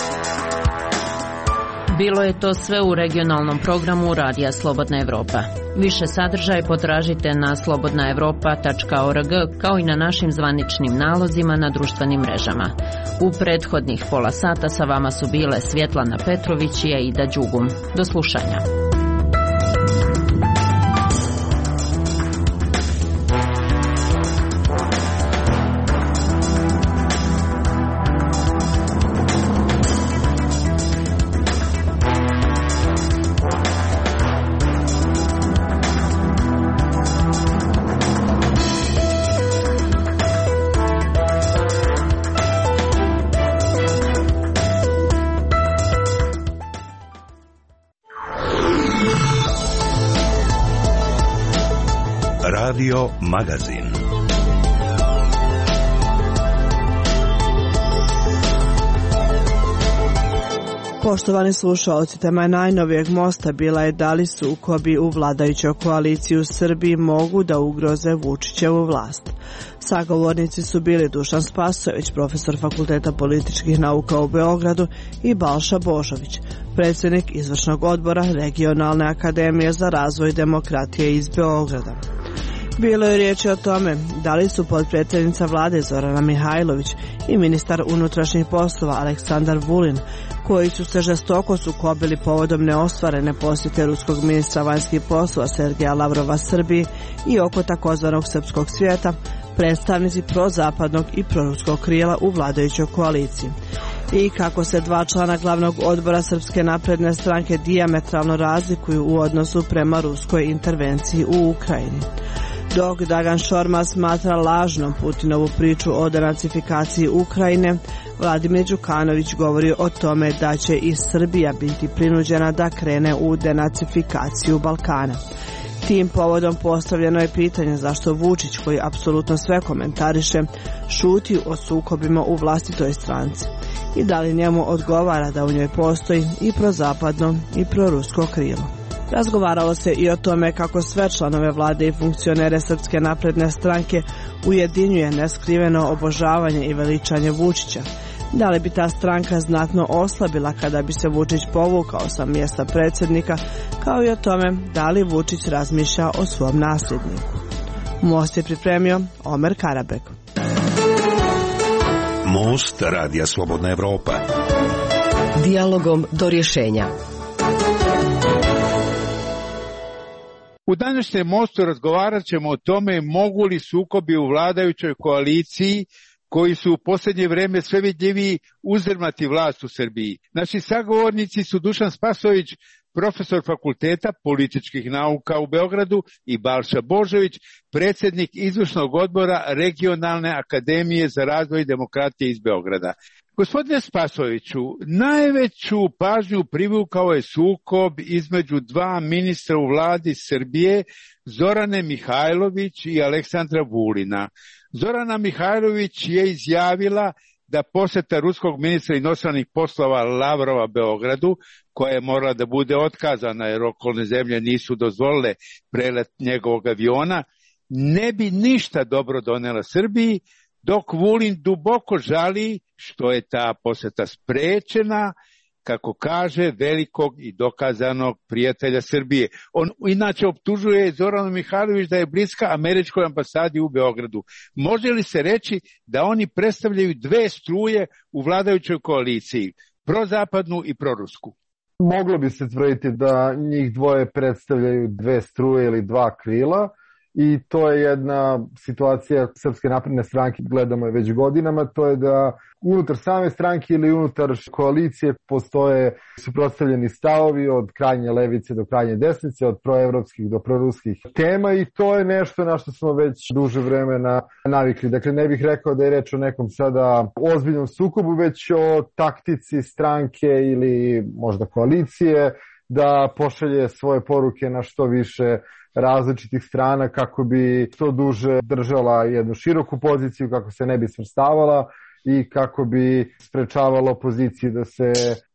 Bilo je to sve u regionalnom programu Radija Slobodna Evropa. Više sadržaja potražite na slobodna evropa tačka org kao i na našim zvaničnim nalozima na društvenim mrežama. U prethodnih pola sata sa vama su bile Svjetlana Petrović i Aida Đugum. Do slušanja. Radio Magazin. Poštovani slušalci, tema najnovijeg mosta bila je da li sukobi u vladajućoj koaliciji u Srbiji mogu da ugroze Vučićevu vlast. Sagovornici su bili Dušan Spasojević, profesor Fakulteta političkih nauka u Beogradu, i Balša Božović, predsjednik izvršnog odbora Regionalne akademije za razvoj demokratije iz Beograda. Bilo je riječi o tome da li su potpredsjednica vlade Zorana Mihajlović i ministar unutrašnjih poslova Aleksandar Vulin, koji su se žestoko sukobili povodom neostvarene posjete ruskog ministra vanjskih poslova Sergeja Lavrova Srbiji i oko takozvanog srpskog svijeta, predstavnici prozapadnog i proruskog krila u vladajućoj koaliciji. I kako se dva člana glavnog odbora Srpske napredne stranke dijametralno razlikuju u odnosu prema ruskoj intervenciji u Ukrajini. Dok Dragan Šormar smatra lažnom Putinovu priču o denacifikaciji Ukrajine, Vladimir Đukanović govori o tome da će i Srbija biti prinuđena da krene u denacifikaciju Balkana. Tim povodom postavljeno je pitanje zašto Vučić, koji apsolutno sve komentariše, šuti o sukobima u vlastitoj stranci i da li njemu odgovara da u njoj postoji i prozapadno i prorusko krilo. Razgovaralo se i o tome kako sve članove vlade i funkcionere Srpske napredne stranke ujedinjuje neskriveno obožavanje i veličanje Vučića. Da li bi ta stranka znatno oslabila kada bi se Vučić povukao sa mjesta predsjednika, kao i o tome da li Vučić razmišlja o svom nasljedniku. Most je pripremio Omer Karabek. Most Radija Slobodna Evropa. Dijalogom do rješenja. U današnjem mostu razgovarat ćemo o tome mogu li sukobi u vladajućoj koaliciji, koji su u posljednje vrijeme sve vidljiviji, uzdrmati vlast u Srbiji. Naši sagovornici su Dušan Spasojević, profesor Fakulteta političkih nauka u Beogradu, i Balša Božović, predsjednik izvršnog odbora Regionalne akademije za razvoj demokratije iz Beograda. Gospodine Spasojeviću, najveću pažnju privukao je sukob između dva ministra u vladi Srbije, Zorane Mihajlović i Aleksandra Vulina. Zorana Mihajlović je izjavila da posjeta ruskog ministra inostranih poslova Lavrova Beogradu, koja je morala da bude otkazana jer okolne zemlje nisu dozvolile prelet njegovog aviona, ne bi ništa dobro donela Srbiji, dok Vulin duboko žali što je ta posjeta sprečena, kako kaže, velikog i dokazanog prijatelja Srbije. On inače optužuje Zoranu Mihajlović da je bliska američkoj ambasadi u Beogradu. Može li se reći da oni predstavljaju dve struje u vladajućoj koaliciji, prozapadnu i prorusku? Moglo bi se tvrditi da njih dvoje predstavljaju dve struje ili dva krila. I to je jedna situacija Srpske napredne stranke, gledamo je već godinama, to je da unutar same stranke ili unutar koalicije postoje suprotstavljeni stavovi od krajnje levice do krajnje desnice, od proevropskih do proruskih tema, i to je nešto na što smo već duže vremena navikli. Dakle, ne bih rekao da je reč o nekom sada ozbiljnom sukobu, već o taktici stranke ili možda koalicije da pošalje svoje poruke na što više različitih strana kako bi što duže držala jednu široku poziciju, kako se ne bi svrstavala i kako bi sprečavala opoziciji da se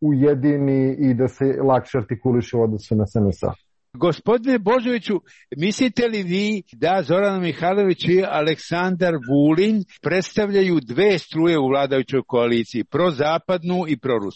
ujedini i da se lakše artikuliše u odnosu na S N S A. Gospodine Božoviću, mislite li vi da Zorana Mihajlović i Aleksandar Vulin predstavljaju dve struje u vladajućoj koaliciji, prozapadnu i prorusku?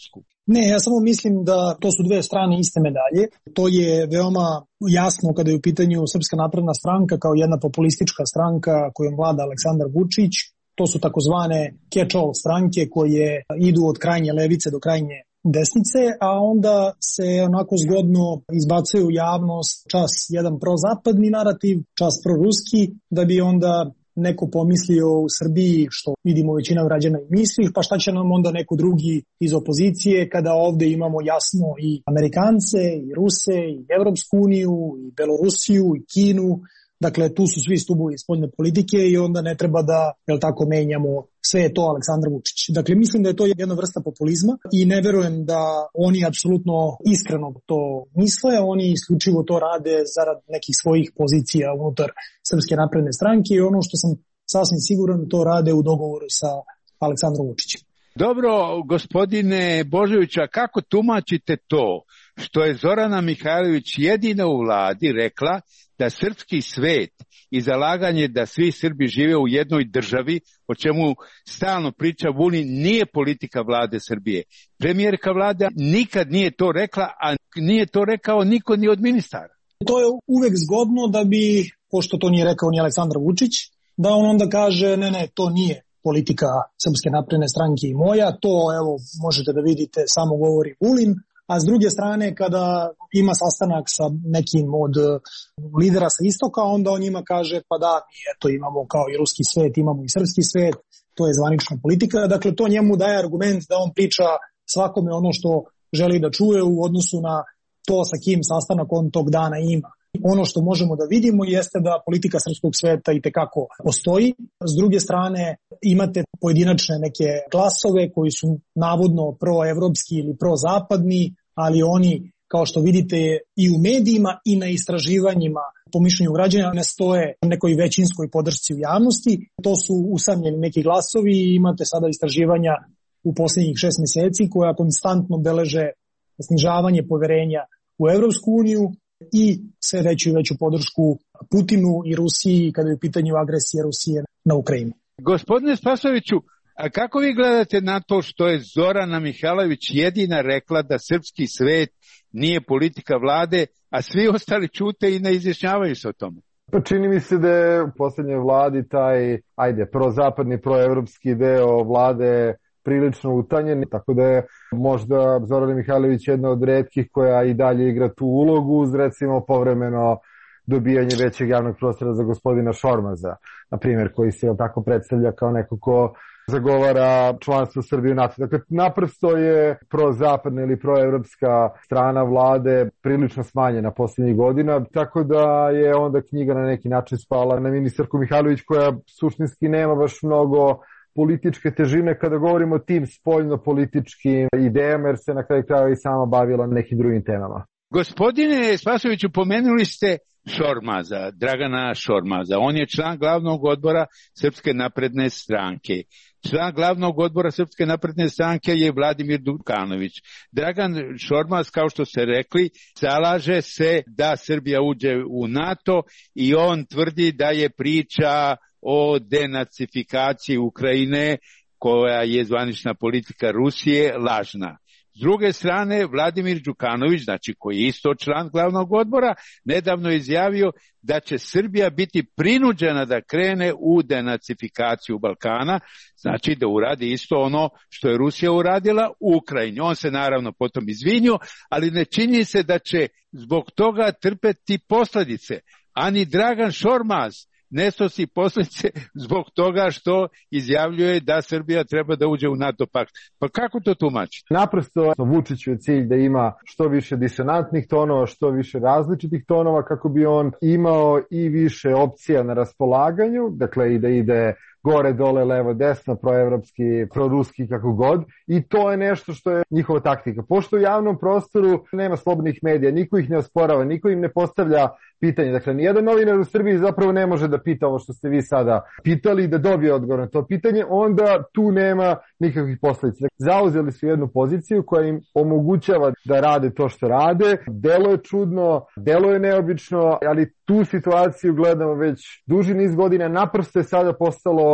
Ne, ja samo mislim da to su dve strane iste medalje. To je veoma jasno kada je u pitanju Srpska napredna stranka kao jedna populistička stranka kojom vlada Aleksandar Vučić. To su takozvane catch-all stranke koje idu od krajnje levice do krajnje desnice, a onda se onako zgodno izbacaju u javnost čas jedan prozapadni narativ, čas proruski, da bi onda neko pomislio u Srbiji, što vidimo većina građana i misli, pa šta će nam onda neko drugi iz opozicije kada ovde imamo jasno i Amerikance, i Ruse, i Evropsku uniju, i Belorusiju, i Kinu. Dakle, tu su svi stubovi spoljne politike i onda ne treba da, jel tako, menjamo sve je to Aleksandar Vučić. Dakle, mislim da je to jedna vrsta populizma i ne verujem da oni apsolutno iskreno to misle, oni isključivo to rade zarad nekih svojih pozicija unutar Srpske napredne stranke i ono što sam sasvim siguran to rade u dogovoru sa Aleksandrom Vučićem. Dobro, gospodine Božovića, kako tumačite to što je Zorana Mihajlović jedina u vladi rekla da srpski svet i zalaganje da svi Srbi žive u jednoj državi, o čemu stalno priča Vulin, nije politika vlade Srbije. Premijerka vlade nikad nije to rekla, a nije to rekao niko ni od ministara. To je uvek zgodno da bi, pošto to nije rekao ni Aleksandar Vučić, da on onda kaže ne, ne, to nije politika Srpske napredne stranke i moja, to evo možete da vidite samo govori Vulin, a s druge strane kada ima sastanak sa nekim od lidera sa istoka, onda on njima kaže pa da, mi eto imamo kao i ruski svet, imamo i srpski svet, to je zvanična politika, dakle to njemu daje argument da on priča svakome ono što želi da čuje u odnosu na to sa kim sastanak on tog dana ima. Ono što možemo da vidimo jeste da politika srpskog sveta i tekako postoji. S druge strane imate pojedinačne neke glasove koji su navodno proevropski ili prozapadni, ali oni, kao što vidite, i u medijima i na istraživanjima po mišljenju građana ne stoje nekoj većinskoj podršci u javnosti. To su usamljeni neki glasovi i imate sada istraživanja u posljednjih šest mjeseci koja konstantno beleže snižavanje poverenja u Evropsku uniju i sve veću i veću podršku Putinu i Rusiji kada je u pitanju agresije Rusije na Ukrajinu. Gospodine Spasoviću, a kako vi gledate na to što je Zorana Mihajlović jedina rekla da srpski svet nije politika vlade, a svi ostali ćute i ne izjašnjavaju se o tome? Pa čini mi se da je u posljednjoj vladi taj, ajde, prozapadni, proevropski deo vlade prilično utanjen, tako da je možda Zorana Mihajlović jedna od retkih koja i dalje igra tu ulogu uz recimo povremeno dobijanje većeg javnog prostora za gospodina Šormaza, na primjer, koji se tako predstavlja kao neko ko zagovara članstvo Srbije u NATO. Dakle, naprosto je prozapadna ili proevropska strana vlade prilično smanjena posljednjih godina, tako da je onda knjiga na neki način spala na ministarku Mihajlović koja suštinski nema baš mnogo političke težine kada govorimo o tim spoljno-političkim idejama, jer se na kraju krajeva i sama bavila nekim drugim temama. Gospodine Spasoviću, pomenuli ste Šormaza, Dragana Šormaza. On je član glavnog odbora Srpske napredne stranke. Član glavnog odbora Srpske napredne stranke je Vladimir Đukanović. Dragan Šormaz, kao što ste rekli, zalaže se da Srbija uđe u NATO i on tvrdi da je priča o denacifikaciji Ukrajine, koja je zvanična politika Rusije, lažna. S druge strane, Vladimir Đukanović, znači koji je isto član glavnog odbora, nedavno izjavio da će Srbija biti prinuđena da krene u denacifikaciju Balkana, znači da uradi isto ono što je Rusija uradila u Ukrajini. On se naravno potom izvinio, ali ne čini se da će zbog toga trpeti posljedice. Ani Dragan Šormaz ne snosi posljedice zbog toga što izjavljuje da Srbija treba da uđe u NATO pakt. Pa kako to tumačite? Naprosto Vučiću je cilj da ima što više disonantnih tonova, što više različitih tonova kako bi on imao i više opcija na raspolaganju, dakle i da ide gore, dole, levo, desno, proevropski, proruski, kako god. I to je nešto što je njihova taktika. Pošto u javnom prostoru nema slobodnih medija, niko ih ne osporava, niko im ne postavlja pitanje. Dakle, nijedan novinar u Srbiji zapravo ne može da pita ovo što ste vi sada pitali i da dobije odgovor na to pitanje, onda tu nema nikakvih posljedica. Dakle, zauzeli su jednu poziciju koja im omogućava da rade to što rade. Delo je čudno, delo je neobično, ali tu situaciju gledamo već duži niz godina. Naprosto je sada postalo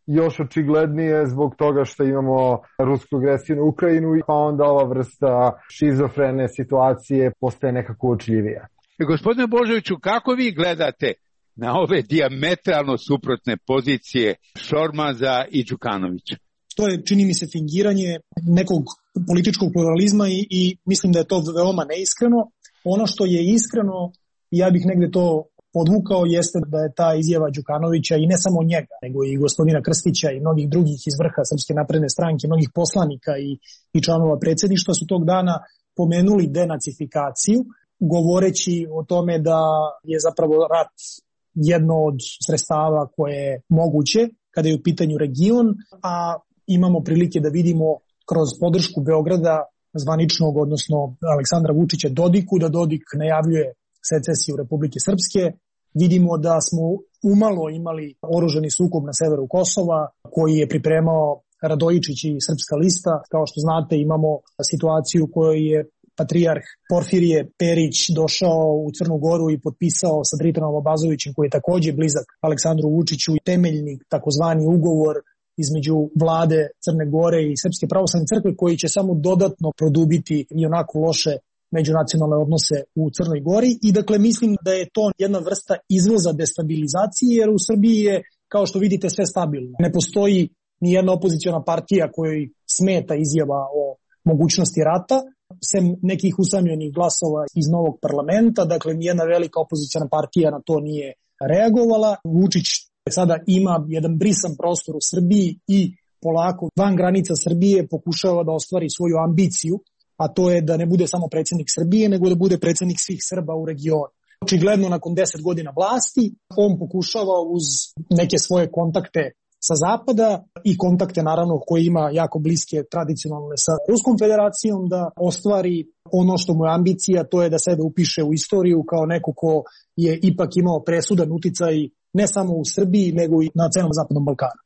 još očiglednije zbog toga što imamo rusku agresiju na Ukrajinu, pa onda ova vrsta šizofrene situacije postaje nekako uočljivija. Gospodine Božoviću, kako vi gledate na ove dijametralno suprotne pozicije Šormaza i Đukanovića? To je, čini mi se, fingiranje nekog političkog pluralizma i, i mislim da je to veoma neiskreno. Ono što je iskreno, ja bih negde to podvukao, jeste da je ta izjava Đukanovića i ne samo njega, nego i gospodina Krstića i mnogih drugih iz vrha Srpske napredne stranke, mnogih poslanika i, i članova predsjedništva su tog dana pomenuli denacifikaciju, govoreći o tome da je zapravo rat jedno od sredstava koje je moguće kada je u pitanju region, a imamo prilike da vidimo kroz podršku Beograda zvaničnog, odnosno Aleksandra Vučića Dodiku, da Dodik najavljuje secesiju Republike Srpske. Vidimo da smo umalo imali oružani sukob na severu Kosova koji je pripremao Radojičić i Srpska lista. Kao što znate, imamo situaciju u kojoj je patrijarh Porfirije Perić došao u Crnu Goru i potpisao sa Dritanom Abazovićem, koji je takođe blizak Aleksandru Vučiću, i temeljni takozvani ugovor između vlade Crne Gore i Srpske pravoslavne crkve, koji će samo dodatno produbiti i onako loše međunacionalne odnose u Crnoj Gori. I dakle mislim da je to jedna vrsta izvoza destabilizacije, jer u Srbiji je, kao što vidite, sve stabilno. Ne postoji ni jedna opoziciona partija kojoj smeta izjava o mogućnosti rata, sem nekih usamljenih glasova iz novog parlamenta. Dakle, nijedna velika opoziciona partija na to nije reagovala. Vučić sada ima jedan brisan prostor u Srbiji i polako van granica Srbije pokušava da ostvari svoju ambiciju, a to je da ne bude samo predsjednik Srbije, nego da bude predsjednik svih Srba u regionu. Očigledno, nakon deset godina vlasti, on pokušava uz neke svoje kontakte sa zapada i kontakte, naravno, koje ima jako bliske tradicionalne sa Ruskom federacijom, da ostvari ono što mu je ambicija, to je da sebe upiše u istoriju kao neko ko je ipak imao presudan uticaj ne samo u Srbiji, nego i na celom Zapadnom Balkanu.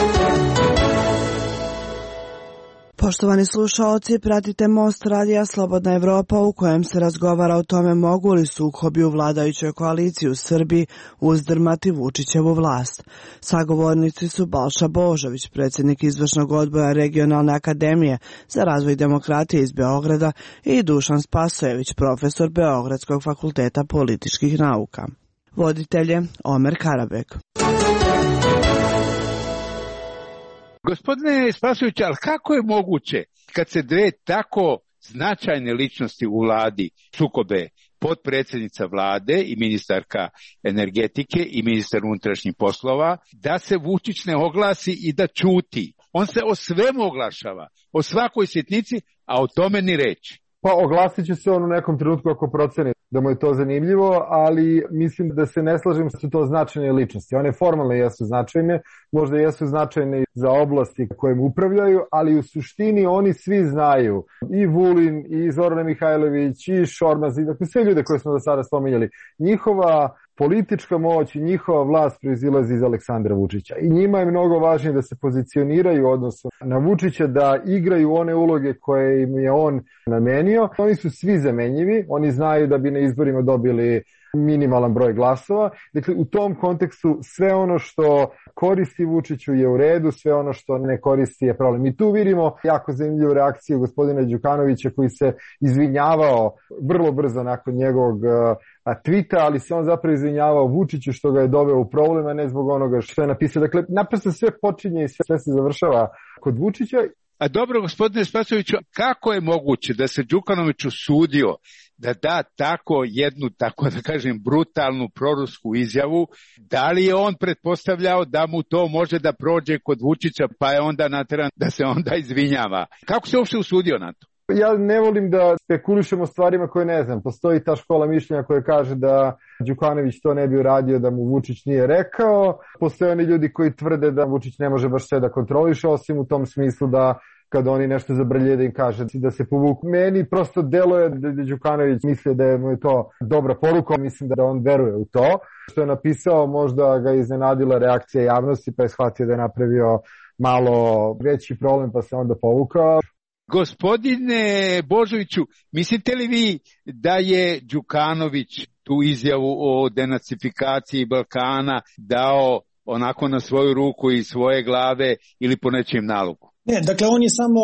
Poštovani slušaoci, pratite Most radija Slobodna Evropa, u kojem se razgovara o tome mogu li sukobi u vladajućoj koaliciji u Srbiji uzdrmati Vučićevu vlast. Sagovornici su Balša Božović, predsjednik izvršnog odbora Regionalne akademije za razvoj demokratije iz Beograda, i Dušan Spasojević, profesor Beogradskog fakulteta političkih nauka. Voditelj je Omer Karabek. Gospodine Spasojević, ali kako je moguće kad se dve tako značajne ličnosti u vladi sukobe, potpredsjednica vlade i ministarka energetike i ministar unutrašnjih poslova, da se Vučić ne oglasi i da ćuti? On se o svemu oglašava, o svakoj sitnici, a o tome ni reći. Pa oglasit će se on u nekom trenutku ako proceni da mu je to zanimljivo, ali mislim da se ne slažem da su to značajne ličnosti. One formalno jesu značajne, možda jesu značajne za oblasti kojim upravljaju, ali u suštini oni svi znaju, i Vulin, i Zorana Mihajlović, i Šormaz, i dakle sve ljude koje smo do sada spominjali. Njihova politička moć i njihova vlast proizilazi iz Aleksandra Vučića. I njima je mnogo važnije da se pozicioniraju u odnosu na Vučića, da igraju one uloge koje im je on namenio. Oni su svi zamenjivi, oni znaju da bi na izborima dobili minimalan broj glasova. Dakle, u tom kontekstu sve ono što koristi Vučiću je u redu, sve ono što ne koristi je problem. I tu vidimo jako zanimljivu reakciju gospodina Đukanovića, koji se izvinjavao vrlo brzo nakon njegovog tvita, ali se on zapravo izvinjavao Vučiću što ga je doveo u problem, a ne zbog onoga što je napisao. Dakle, naprosto sve počinje i sve se završava kod Vučića. A dobro, gospodine Spasojeviću, kako je moguće da se Đukanoviću sudio da da tako jednu, tako da kažem, brutalnu prorusku izjavu? Da li je on pretpostavljao da mu to može da prođe kod Vučića, pa je onda nateran da se onda izvinjava? Kako se uopšte usudio na to? Ja ne volim da spekulišemo stvarima koje ne znam. Postoji ta škola mišljenja koja kaže da Đukanović to ne bi uradio da mu Vučić nije rekao. Postoje oni ljudi koji tvrde da Vučić ne može baš sve da kontroliše, osim u tom smislu da kada oni nešto zabrlje da im kaže da se povuku. Meni prosto deluje da Đukanović misli da je mu je to dobra poruka, mislim da on veruje u to. Što je napisao, možda ga iznenadila reakcija javnosti, pa je shvatio da je napravio malo veći problem, pa se onda povukao. Gospodine Božoviću, mislite li vi da je Đukanović tu izjavu o denacifikaciji Balkana dao onako na svoju ruku i svoje glave ili po nečijem nalogu? Ne, dakle on je samo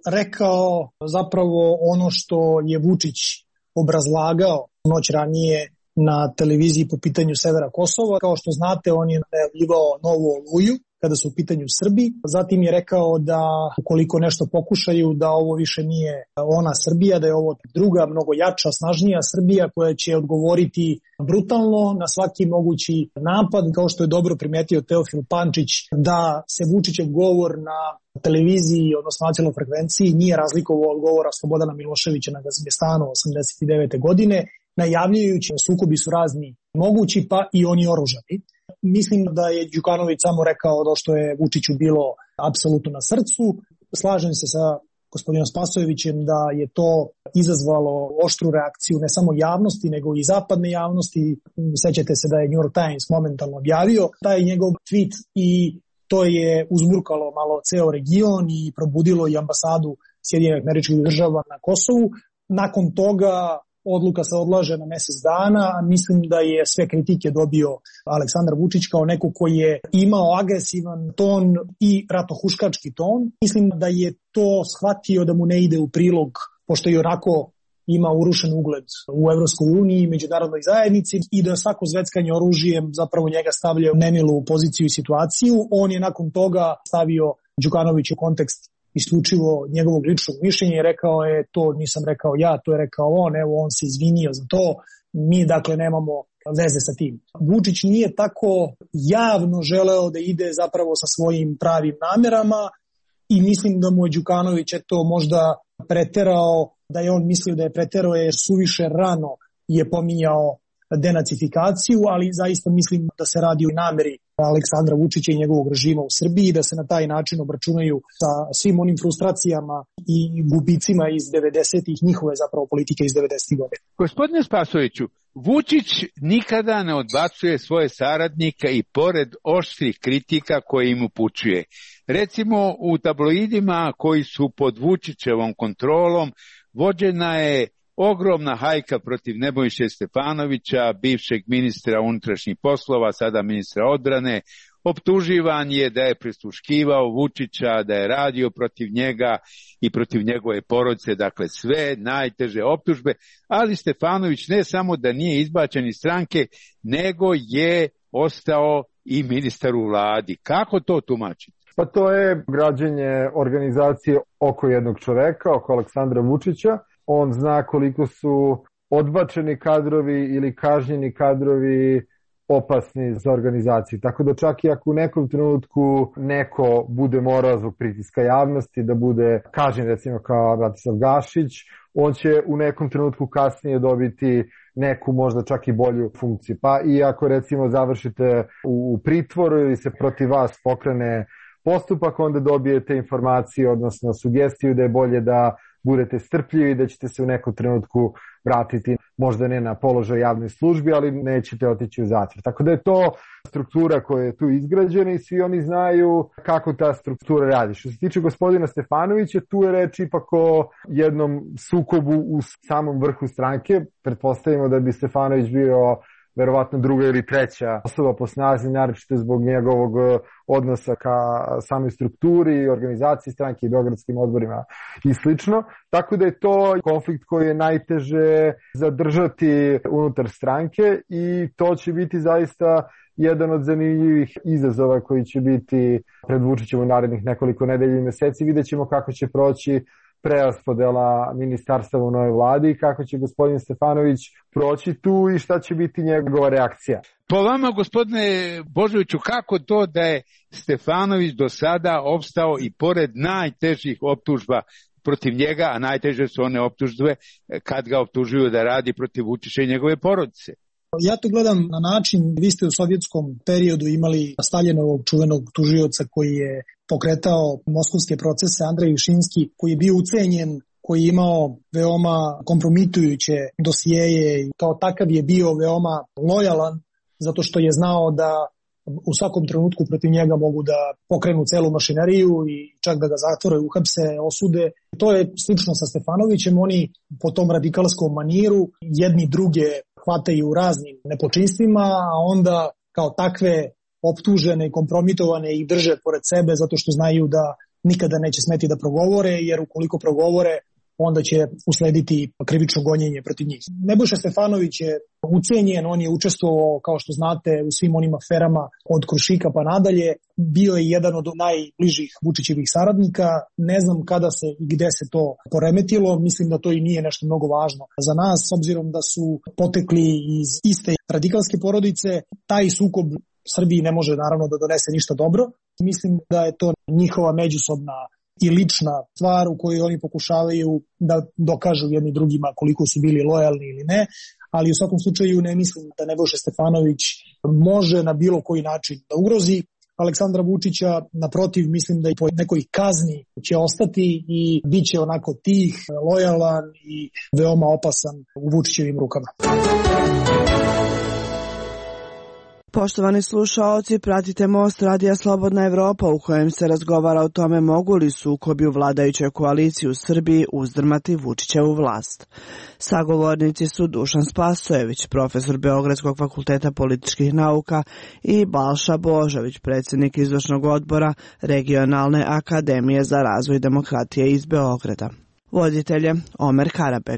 rekao zapravo ono što je Vučić obrazlagao noć ranije na televiziji po pitanju severa Kosova. Kao što znate, on je najavljivao novu oluju kada su u pitanju Srbi. Zatim je rekao da ukoliko nešto pokušaju, da ovo više nije ona Srbija, da je ovo druga, mnogo jača, snažnija Srbija koja će odgovoriti brutalno na svaki mogući napad. Kao što je dobro primetio Teofil Pančić, da se Vučićev govor na televiziji, odnosno nacionalnoj frekvenciji, nije razlikovao od govora Slobodana Miloševića na Gazimestanu osamdeset devete godine, najavljujući sukobi su razni mogući, pa i oni oružani. Mislim da je Đukanović samo rekao da što je Vučiću bilo apsolutno na srcu. Slažem se sa gospodinom Spasojevićem da je to izazvalo oštru reakciju ne samo javnosti, nego i zapadne javnosti. Sećate se da je New York Times momentalno objavio taj njegov tweet i to je uzburkalo malo ceo region i probudilo i ambasadu Sjedinjenih Američkih Država na Kosovu. Nakon toga odluka se odlaže na mesec dana, a mislim da je sve kritike dobio Aleksandar Vučić kao neko koji je imao agresivan ton i ratohuškački ton. Mislim da je to shvatio da mu ne ide u prilog, pošto i onako ima urušen ugled u Evropskoj uniji i međunarodnoj zajednici i da svako zveckanje oružjem zapravo njega stavlja u nemilu poziciju i situaciju. On je nakon toga stavio Đukanović u kontekst isključivo njegovog ličnog mišljenja i rekao je to nisam rekao ja, to je rekao on, evo on se izvinio za to, mi dakle nemamo veze sa tim. Vučić nije tako javno želeo da ide zapravo sa svojim pravim namerama i mislim da mu je Đukanović eto možda preterao, da je on mislio da je preterao jer suviše rano je pominjao denacifikaciju, ali zaista mislim da se radi o nameri Aleksandra Vučića i njegovog režima u Srbiji, da se na taj način obračunaju sa svim onim frustracijama i gubicima iz devedesetih, njihove zapravo politike iz devedesetih godina. Gospodine Spasoviću, Vučić nikada ne odbacuje svoje saradnika i pored oštrih kritika koje im upućuje. Recimo u tabloidima koji su pod Vučićevom kontrolom vođena je ogromna hajka protiv Nebojše Stefanovića, bivšeg ministra unutrašnjih poslova, sada ministra odbrane. Optuživan je da je prisluškivao Vučića, da je radio protiv njega i protiv njegove porodice, dakle sve najteže optužbe, ali Stefanović ne samo da nije izbačen iz stranke, nego je ostao i ministar u vladi. Kako to tumačite? Pa to je građenje organizacije oko jednog čoveka, oko Aleksandra Vučića. On zna koliko su odbačeni kadrovi ili kažnjeni kadrovi opasni za organizaciju. Tako da čak i ako u nekom trenutku neko bude morao zbog pritiska javnosti da bude kažnjen, recimo kao Bratislav Gašić, on će u nekom trenutku kasnije dobiti neku možda čak i bolju funkciju. Pa i ako recimo završite u pritvoru ili se protiv vas pokrene postupak, onda dobijete informaciju, odnosno sugestiju da je bolje da budete strpljivi i da ćete se u nekom trenutku vratiti, možda ne na položaj javne službi, ali nećete otići u zatvor. Tako da je to struktura koja je tu izgrađena i svi oni znaju kako ta struktura radi. Što se tiče gospodina Stefanovića, tu je reč ipak o jednom sukobu u samom vrhu stranke. Pretpostavimo da bi Stefanović bio verovatno druga ili treća osoba po snazi, naročito zbog njegovog odnosa ka samoj strukturi, organizaciji stranke i beogradskim odborima i slično. Tako da je to konflikt koji je najteže zadržati unutar stranke i to će biti zaista jedan od zanimljivih izazova koji će biti pred Vučićem u narednih nekoliko nedelja i meseci. Vidjet ćemo kako će proći preraspodela ministarstva u novoj vladi i kako će gospodin Stefanović proći tu i šta će biti njegova reakcija. Po vama, gospodine Božoviću, kako to da je Stefanović do sada opstao i pored najtežih optužba protiv njega, a najteže su one optužbe kad ga optužuju da radi protiv Vučića i njegove porodice? Ja to gledam na način, vi ste u sovjetskom periodu imali Staljinovog čuvenog tužioca koji je pokretao moskovske procese, Andrej Višinski, koji je bio ucenjen, koji je imao veoma kompromitujuće dosijeje i kao takav je bio veoma lojalan, zato što je znao da u svakom trenutku protiv njega mogu da pokrenu celu mašineriju i čak da ga zatvore, uhapse, osude. To je slično sa Stefanovićem, oni po tom radikalskom maniru jedni druge hvataju raznim nepočinstvima, a onda kao takve optužene i kompromitovane i drže pored sebe zato što znaju da nikada neće smeti da progovore, jer ukoliko progovore, onda će uslediti krivično gonjenje protiv njih. Nebojša Stefanović je ucenjen, on je učestvovao, kao što znate, u svim onim aferama od Krušika pa nadalje. Bio je jedan od najbližih Vučićevih saradnika. Ne znam kada se i gde se to poremetilo. Mislim da to i nije nešto mnogo važno za nas, s obzirom da su potekli iz iste radikalske porodice. Taj sukob Srbiji ne može naravno da donese ništa dobro. Mislim da je to njihova međusobna i lična stvar u kojoj oni pokušavaju da dokažu jedni drugima koliko su bili lojalni ili ne, ali u svakom slučaju ne mislim da Nebojša Stefanović može na bilo koji način da ugrozi Aleksandra Vučića. Naprotiv, mislim da i po nekoj kazni će ostati i bit će onako tih, lojalan i veoma opasan u Vučićevim rukama. Poštovani slušaoci, pratite Most Radija Slobodna Evropa u kojem se razgovara o tome mogu li sukobi u vladajućoj koaliciji u Srbiji uzdrmati Vučićevu vlast. Sagovornici su Dušan Spasojević, profesor Beogradskog fakulteta političkih nauka, i Balša Božović, predsjednik izvršnog odbora Regionalne akademije za razvoj demokratije iz Beograda. Voditelj je Omer Karabeg.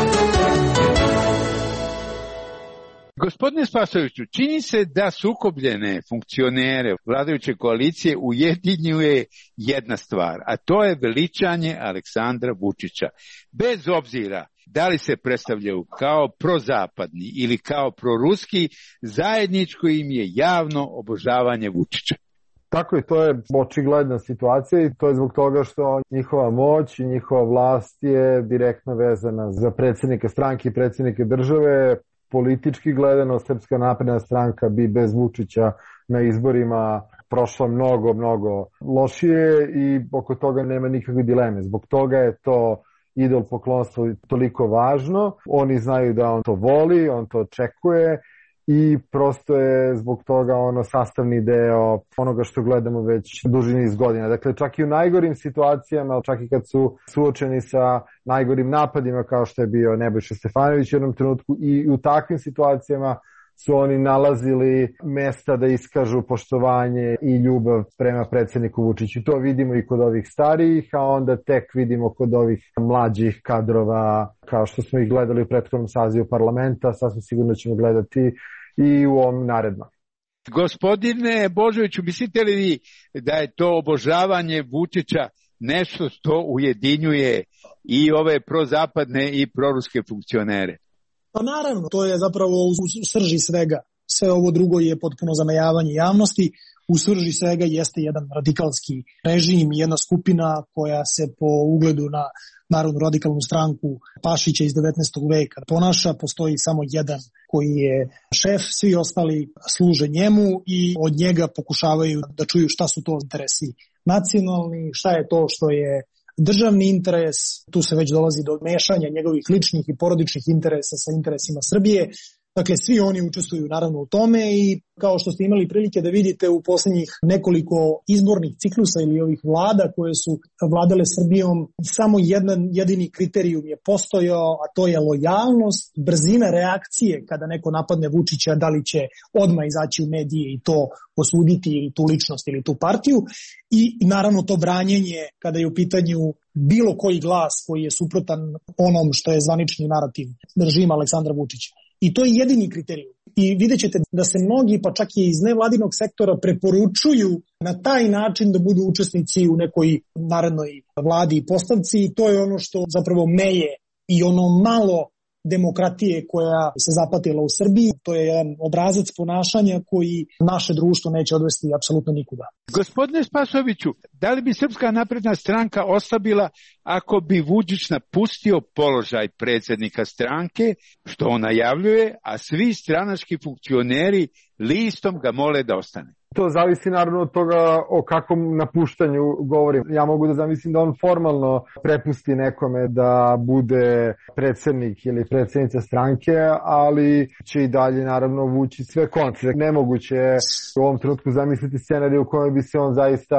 Gospodine Spasojeviću, čini se da sukobljene funkcionere vladajuće koalicije ujedinjuje jedna stvar, a to je veličanje Aleksandra Vučića. Bez obzira da li se predstavljaju kao prozapadni ili kao proruski, zajedničko im je javno obožavanje Vučića. Tako je, to je očigledna situacija i to je zbog toga što njihova moć i njihova vlast je direktno vezana za predsjednike stranke i predsjednike države. Politički gledano, Srpska napredna stranka bi bez Vučića na izborima prošla mnogo, mnogo lošije i oko toga nema nikakve dileme. Zbog toga je to idol poklonstvo toliko važno. Oni znaju da on to voli, on to očekuje i prosto je zbog toga ono sastavni deo onoga što gledamo već duži niz godina. Dakle, čak i u najgorim situacijama, čak i kad su suočeni sa najgorim napadima kao što je bio Nebojša Stefanović u jednom trenutku, i u takvim situacijama su oni nalazili mesta da iskažu poštovanje i ljubav prema predsjedniku Vučiću. To vidimo i kod ovih starijih, a onda tek vidimo kod ovih mlađih kadrova, kao što smo ih gledali u prethodnom sazivu parlamenta, sasvim sigurno ćemo gledati i u ovom narednom. Gospodine Božoviću, mislite li vi da je to obožavanje Vučića nešto što ujedinjuje i ove prozapadne i proruske funkcionere? Pa naravno, to je zapravo u srži svega. Sve ovo drugo je potpuno zamajavanje javnosti. U srži svega jeste jedan radikalski režim, jedna skupina koja se po ugledu na Narodnu radikalnu stranku Pašića iz devetnaestog veka ponaša. Postoji samo jedan koji je šef, svi ostali služe njemu i od njega pokušavaju da čuju šta su to interesi nacionalni, šta je to što je državni interes. Tu se već dolazi do mešanja njegovih ličnih i porodičnih interesa sa interesima Srbije. Dakle, svi oni učestvuju naravno u tome i kao što ste imali prilike da vidite u posljednjih nekoliko izbornih ciklusa ili ovih vlada koje su vladale Srbijom, samo jedan jedini kriterijum je postojao, a to je lojalnost, brzina reakcije kada neko napadne Vučića, da li će odmah izaći u medije i to osuditi ili tu ličnost ili tu partiju, i naravno to branjenje kada je u pitanju bilo koji glas koji je suprotan onom što je zvanični narativ režima Aleksandra Vučića. I to je jedini kriterijum. I vidjet ćete da se mnogi, pa čak i iz nevladinog sektora, preporučuju na taj način da budu učesnici u nekoj narednoj vladi i postavci. I to je ono što zapravo meje i ono malo demokratije koja se zapatila u Srbiji. To je jedan obrazac ponašanja koji naše društvo neće odvesti apsolutno nikuda. Gospodine Spasojeviću, da li bi Srpska napredna stranka oslabila ako bi Vučić napustio položaj predsjednika stranke, što on najavljuje, a svi stranački funkcioneri listom ga mole da ostane? To zavisi naravno od toga o kakvom napuštanju govorim. Ja mogu da zamislim da on formalno prepusti nekome da bude predsjednik ili predsjednica stranke, ali će i dalje naravno vući sve konce. Nemoguće u ovom trenutku zamisliti scenarij u kojem bi se on zaista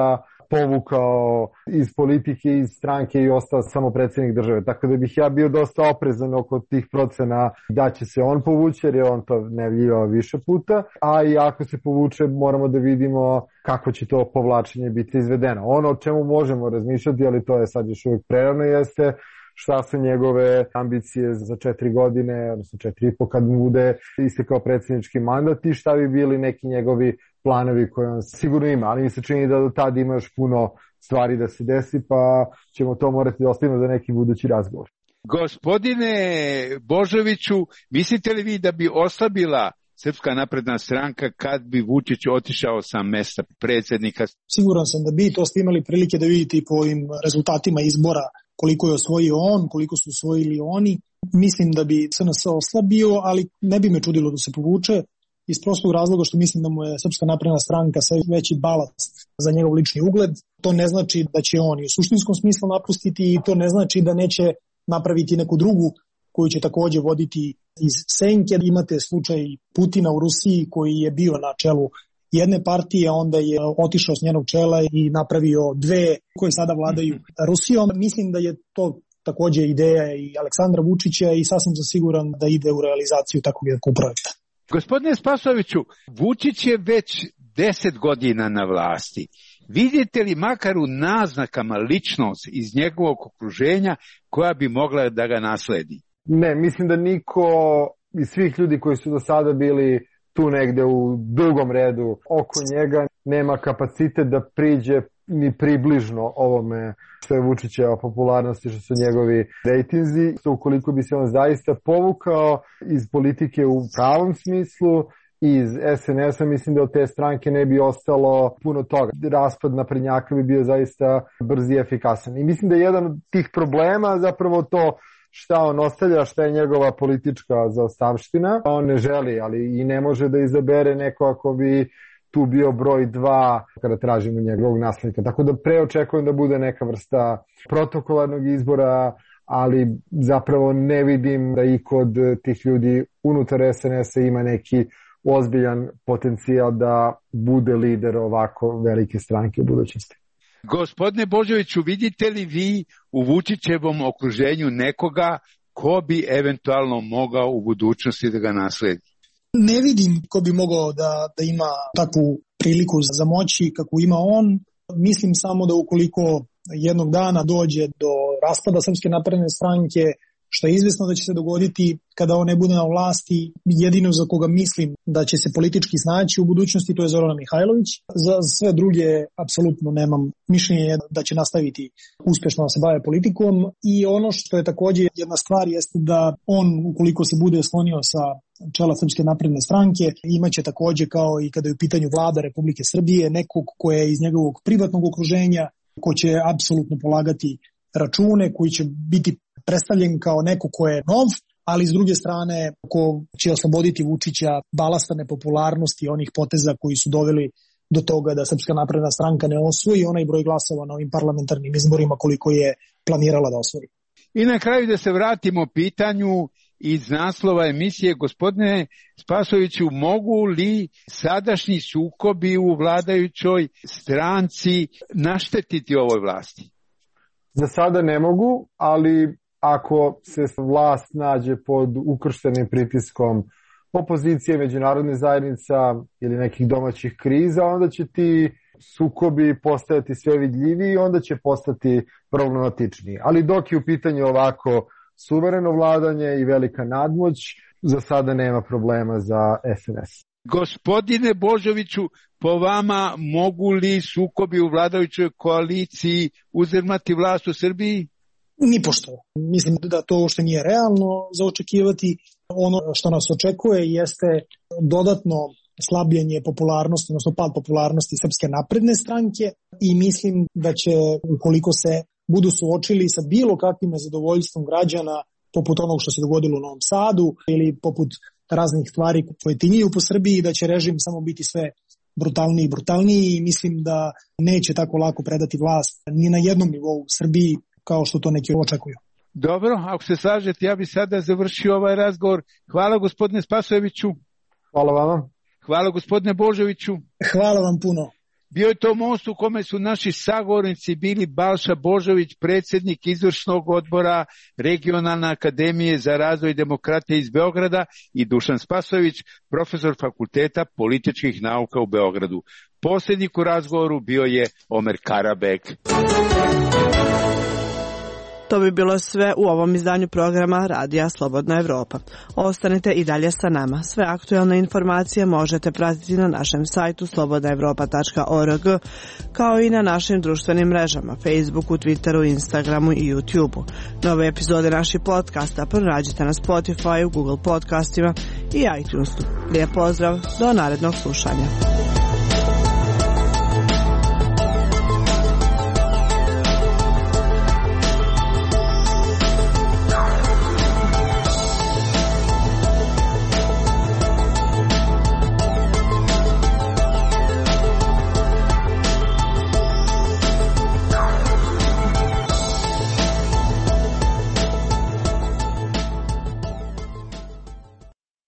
povukao iz politike, iz stranke i ostao samo predsjednik države. Tako da bih ja bio dosta oprezan oko tih procena da će se on povući, jer je on to najavljivao više puta, a i ako se povuče moramo da vidimo kako će to povlačenje biti izvedeno. Ono o čemu možemo razmišljati, ali to je sad još uvijek prerano, jeste šta su njegove ambicije za četiri godine, odnosno četiri i po kad mu bude istekao predsjednički mandat i šta bi bili neki njegovi planovi koje on sigurno ima, ali mi se čini da do tada ima još puno stvari da se desi, pa ćemo to morati da ostavimo za neki budući razgovor. Gospodine Božoviću, mislite li vi da bi oslabila Srpska napredna stranka kad bi Vučić otišao sa mesta predsjednika? Siguran sam da bi, to ste imali prilike da vidite i po ovim rezultatima izbora, koliko je osvojio on, koliko su osvojili oni. Mislim da bi S N S oslabio, ali ne bi me čudilo da se povuče, iz prostog razloga što mislim da mu je Srpska napredna stranka sve veći balast za njegov lični ugled. To ne znači da će on i u suštinskom smislu napustiti i to ne znači da neće napraviti neku drugu koju će također voditi iz senke. Imate slučaj Putina u Rusiji koji je bio na čelu jedne partije, onda je otišao s njenog čela i napravio dve koje sada vladaju Rusijom. Mislim da je to također ideja i Aleksandra Vučića i sasvim sam siguran da ide u realizaciju takvog jednog projekta. Gospodine Spasojeviću, Vučić je već deset godina na vlasti. Vidite li makar u naznakama ličnost iz njegovog okruženja koja bi mogla da ga nasledi? Ne, mislim da niko iz svih ljudi koji su do sada bili tu negde u drugom redu oko njega nema kapacitet da priđe ni približno ovome što je Vučićeva popularnost i što su njegovi rejtinzi. Ukoliko bi se on zaista povukao iz politike u pravom smislu, iz S N S-a, mislim da od te stranke ne bi ostalo puno toga. Raspad naprednjaka bi bio zaista brz i efikasan. I mislim da je jedan od tih problema zapravo to šta on ostavlja, šta je njegova politička zaostavština. On ne želi, ali i ne može da izabere neko ako bi tu bio broj dva kada tražimo njegovog naslednika. Tako da preočekujem da bude neka vrsta protokolarnog izbora, ali zapravo ne vidim da i kod tih ljudi unutar S N S-a ima neki ozbiljan potencijal da bude lider ovako velike stranke u budućnosti. Gospodine Božoviću, vidite li vi u Vučićevom okruženju nekoga ko bi eventualno mogao u budućnosti da ga nasledi? Ne vidim ko bi mogao da, da ima takvu priliku za moći kako ima on. Mislim samo da ukoliko jednog dana dođe do raspada Srpske napredne stranke, što je izvesno da će se dogoditi kada on ne bude na vlasti, jedino za koga mislim da će se politički snaći u budućnosti, to je Zorana Mihajlović. Za sve druge apsolutno nemam mišljenje da će nastaviti uspješno da se bave politikom. I ono što je također jedna stvar jeste da on, ukoliko se bude sklonio sa čela Srpske napredne stranke, imaće također kao i kada je u pitanju vlada Republike Srbije nekog ko je iz njegovog privatnog okruženja, ko će apsolutno polagati račune, koji će biti predstavljen kao neko ko je nov, ali s druge strane ko će osloboditi Vučića balasta nepopularnosti onih poteza koji su doveli do toga da Srpska napredna stranka ne osvoji onaj broj glasova na ovim parlamentarnim izborima koliko je planirala da osvoji. I na kraju da se vratimo pitanju iz naslova emisije, gospodine Spasojeviću, mogu li sadašnji sukobi u vladajućoj stranci naštetiti ovoj vlasti? Za sada ne mogu, ali ako se vlast nađe pod ukrštenim pritiskom opozicije, međunarodne zajednica ili nekih domaćih kriza, onda će ti sukobi postajati sve vidljiviji i onda će postati problematičniji. Ali dok je u pitanju ovako suvereno vladanje i velika nadmoć, za sada nema problema za S N S. Gospodine Božoviću, po vama mogu li sukobi u vladajućoj koaliciji uzurpati vlast u Srbiji? Nipošto. Mislim da to što nije realno za očekivati. Ono što nas očekuje jeste dodatno slabljenje popularnosti, odnosno pad popularnosti Srpske napredne stranke i mislim da će, ukoliko se budu suočili sa bilo kakvim nezadovoljstvom građana, poput onog što se dogodilo u Novom Sadu ili poput raznih stvari koje tinjaju po Srbiji, da će režim samo biti sve brutalniji i brutalniji i mislim da neće tako lako predati vlast ni na jednom nivou u Srbiji kao što to neki očekuju. Dobro, ako se slažete, ja bih sada završio ovaj razgovor. Hvala gospodine Spasojeviću. Hvala vama. Hvala gospodine Božoviću. Hvala vam puno. Bio je to most u kome su naši sagovornici bili Balša Božović, predsjednik izvršnog odbora Regionalne akademije za razvoj demokratije iz Beograda, i Dušan Spasojević, profesor Fakulteta političkih nauka u Beogradu. Posljednik u razgovoru bio je Omer Karabek. To bi bilo sve u ovom izdanju programa Radija Slobodna Evropa. Ostanite i dalje sa nama. Sve aktualne informacije možete pratiti na našem sajtu slobodna evropa tačka org, kao i na našim društvenim mrežama Facebooku, Twitteru, Instagramu i YouTubeu. Nove epizode naših podcasta pronađite na Spotify, Google podcastima i iTunesu. Lijep pozdrav, do narednog slušanja.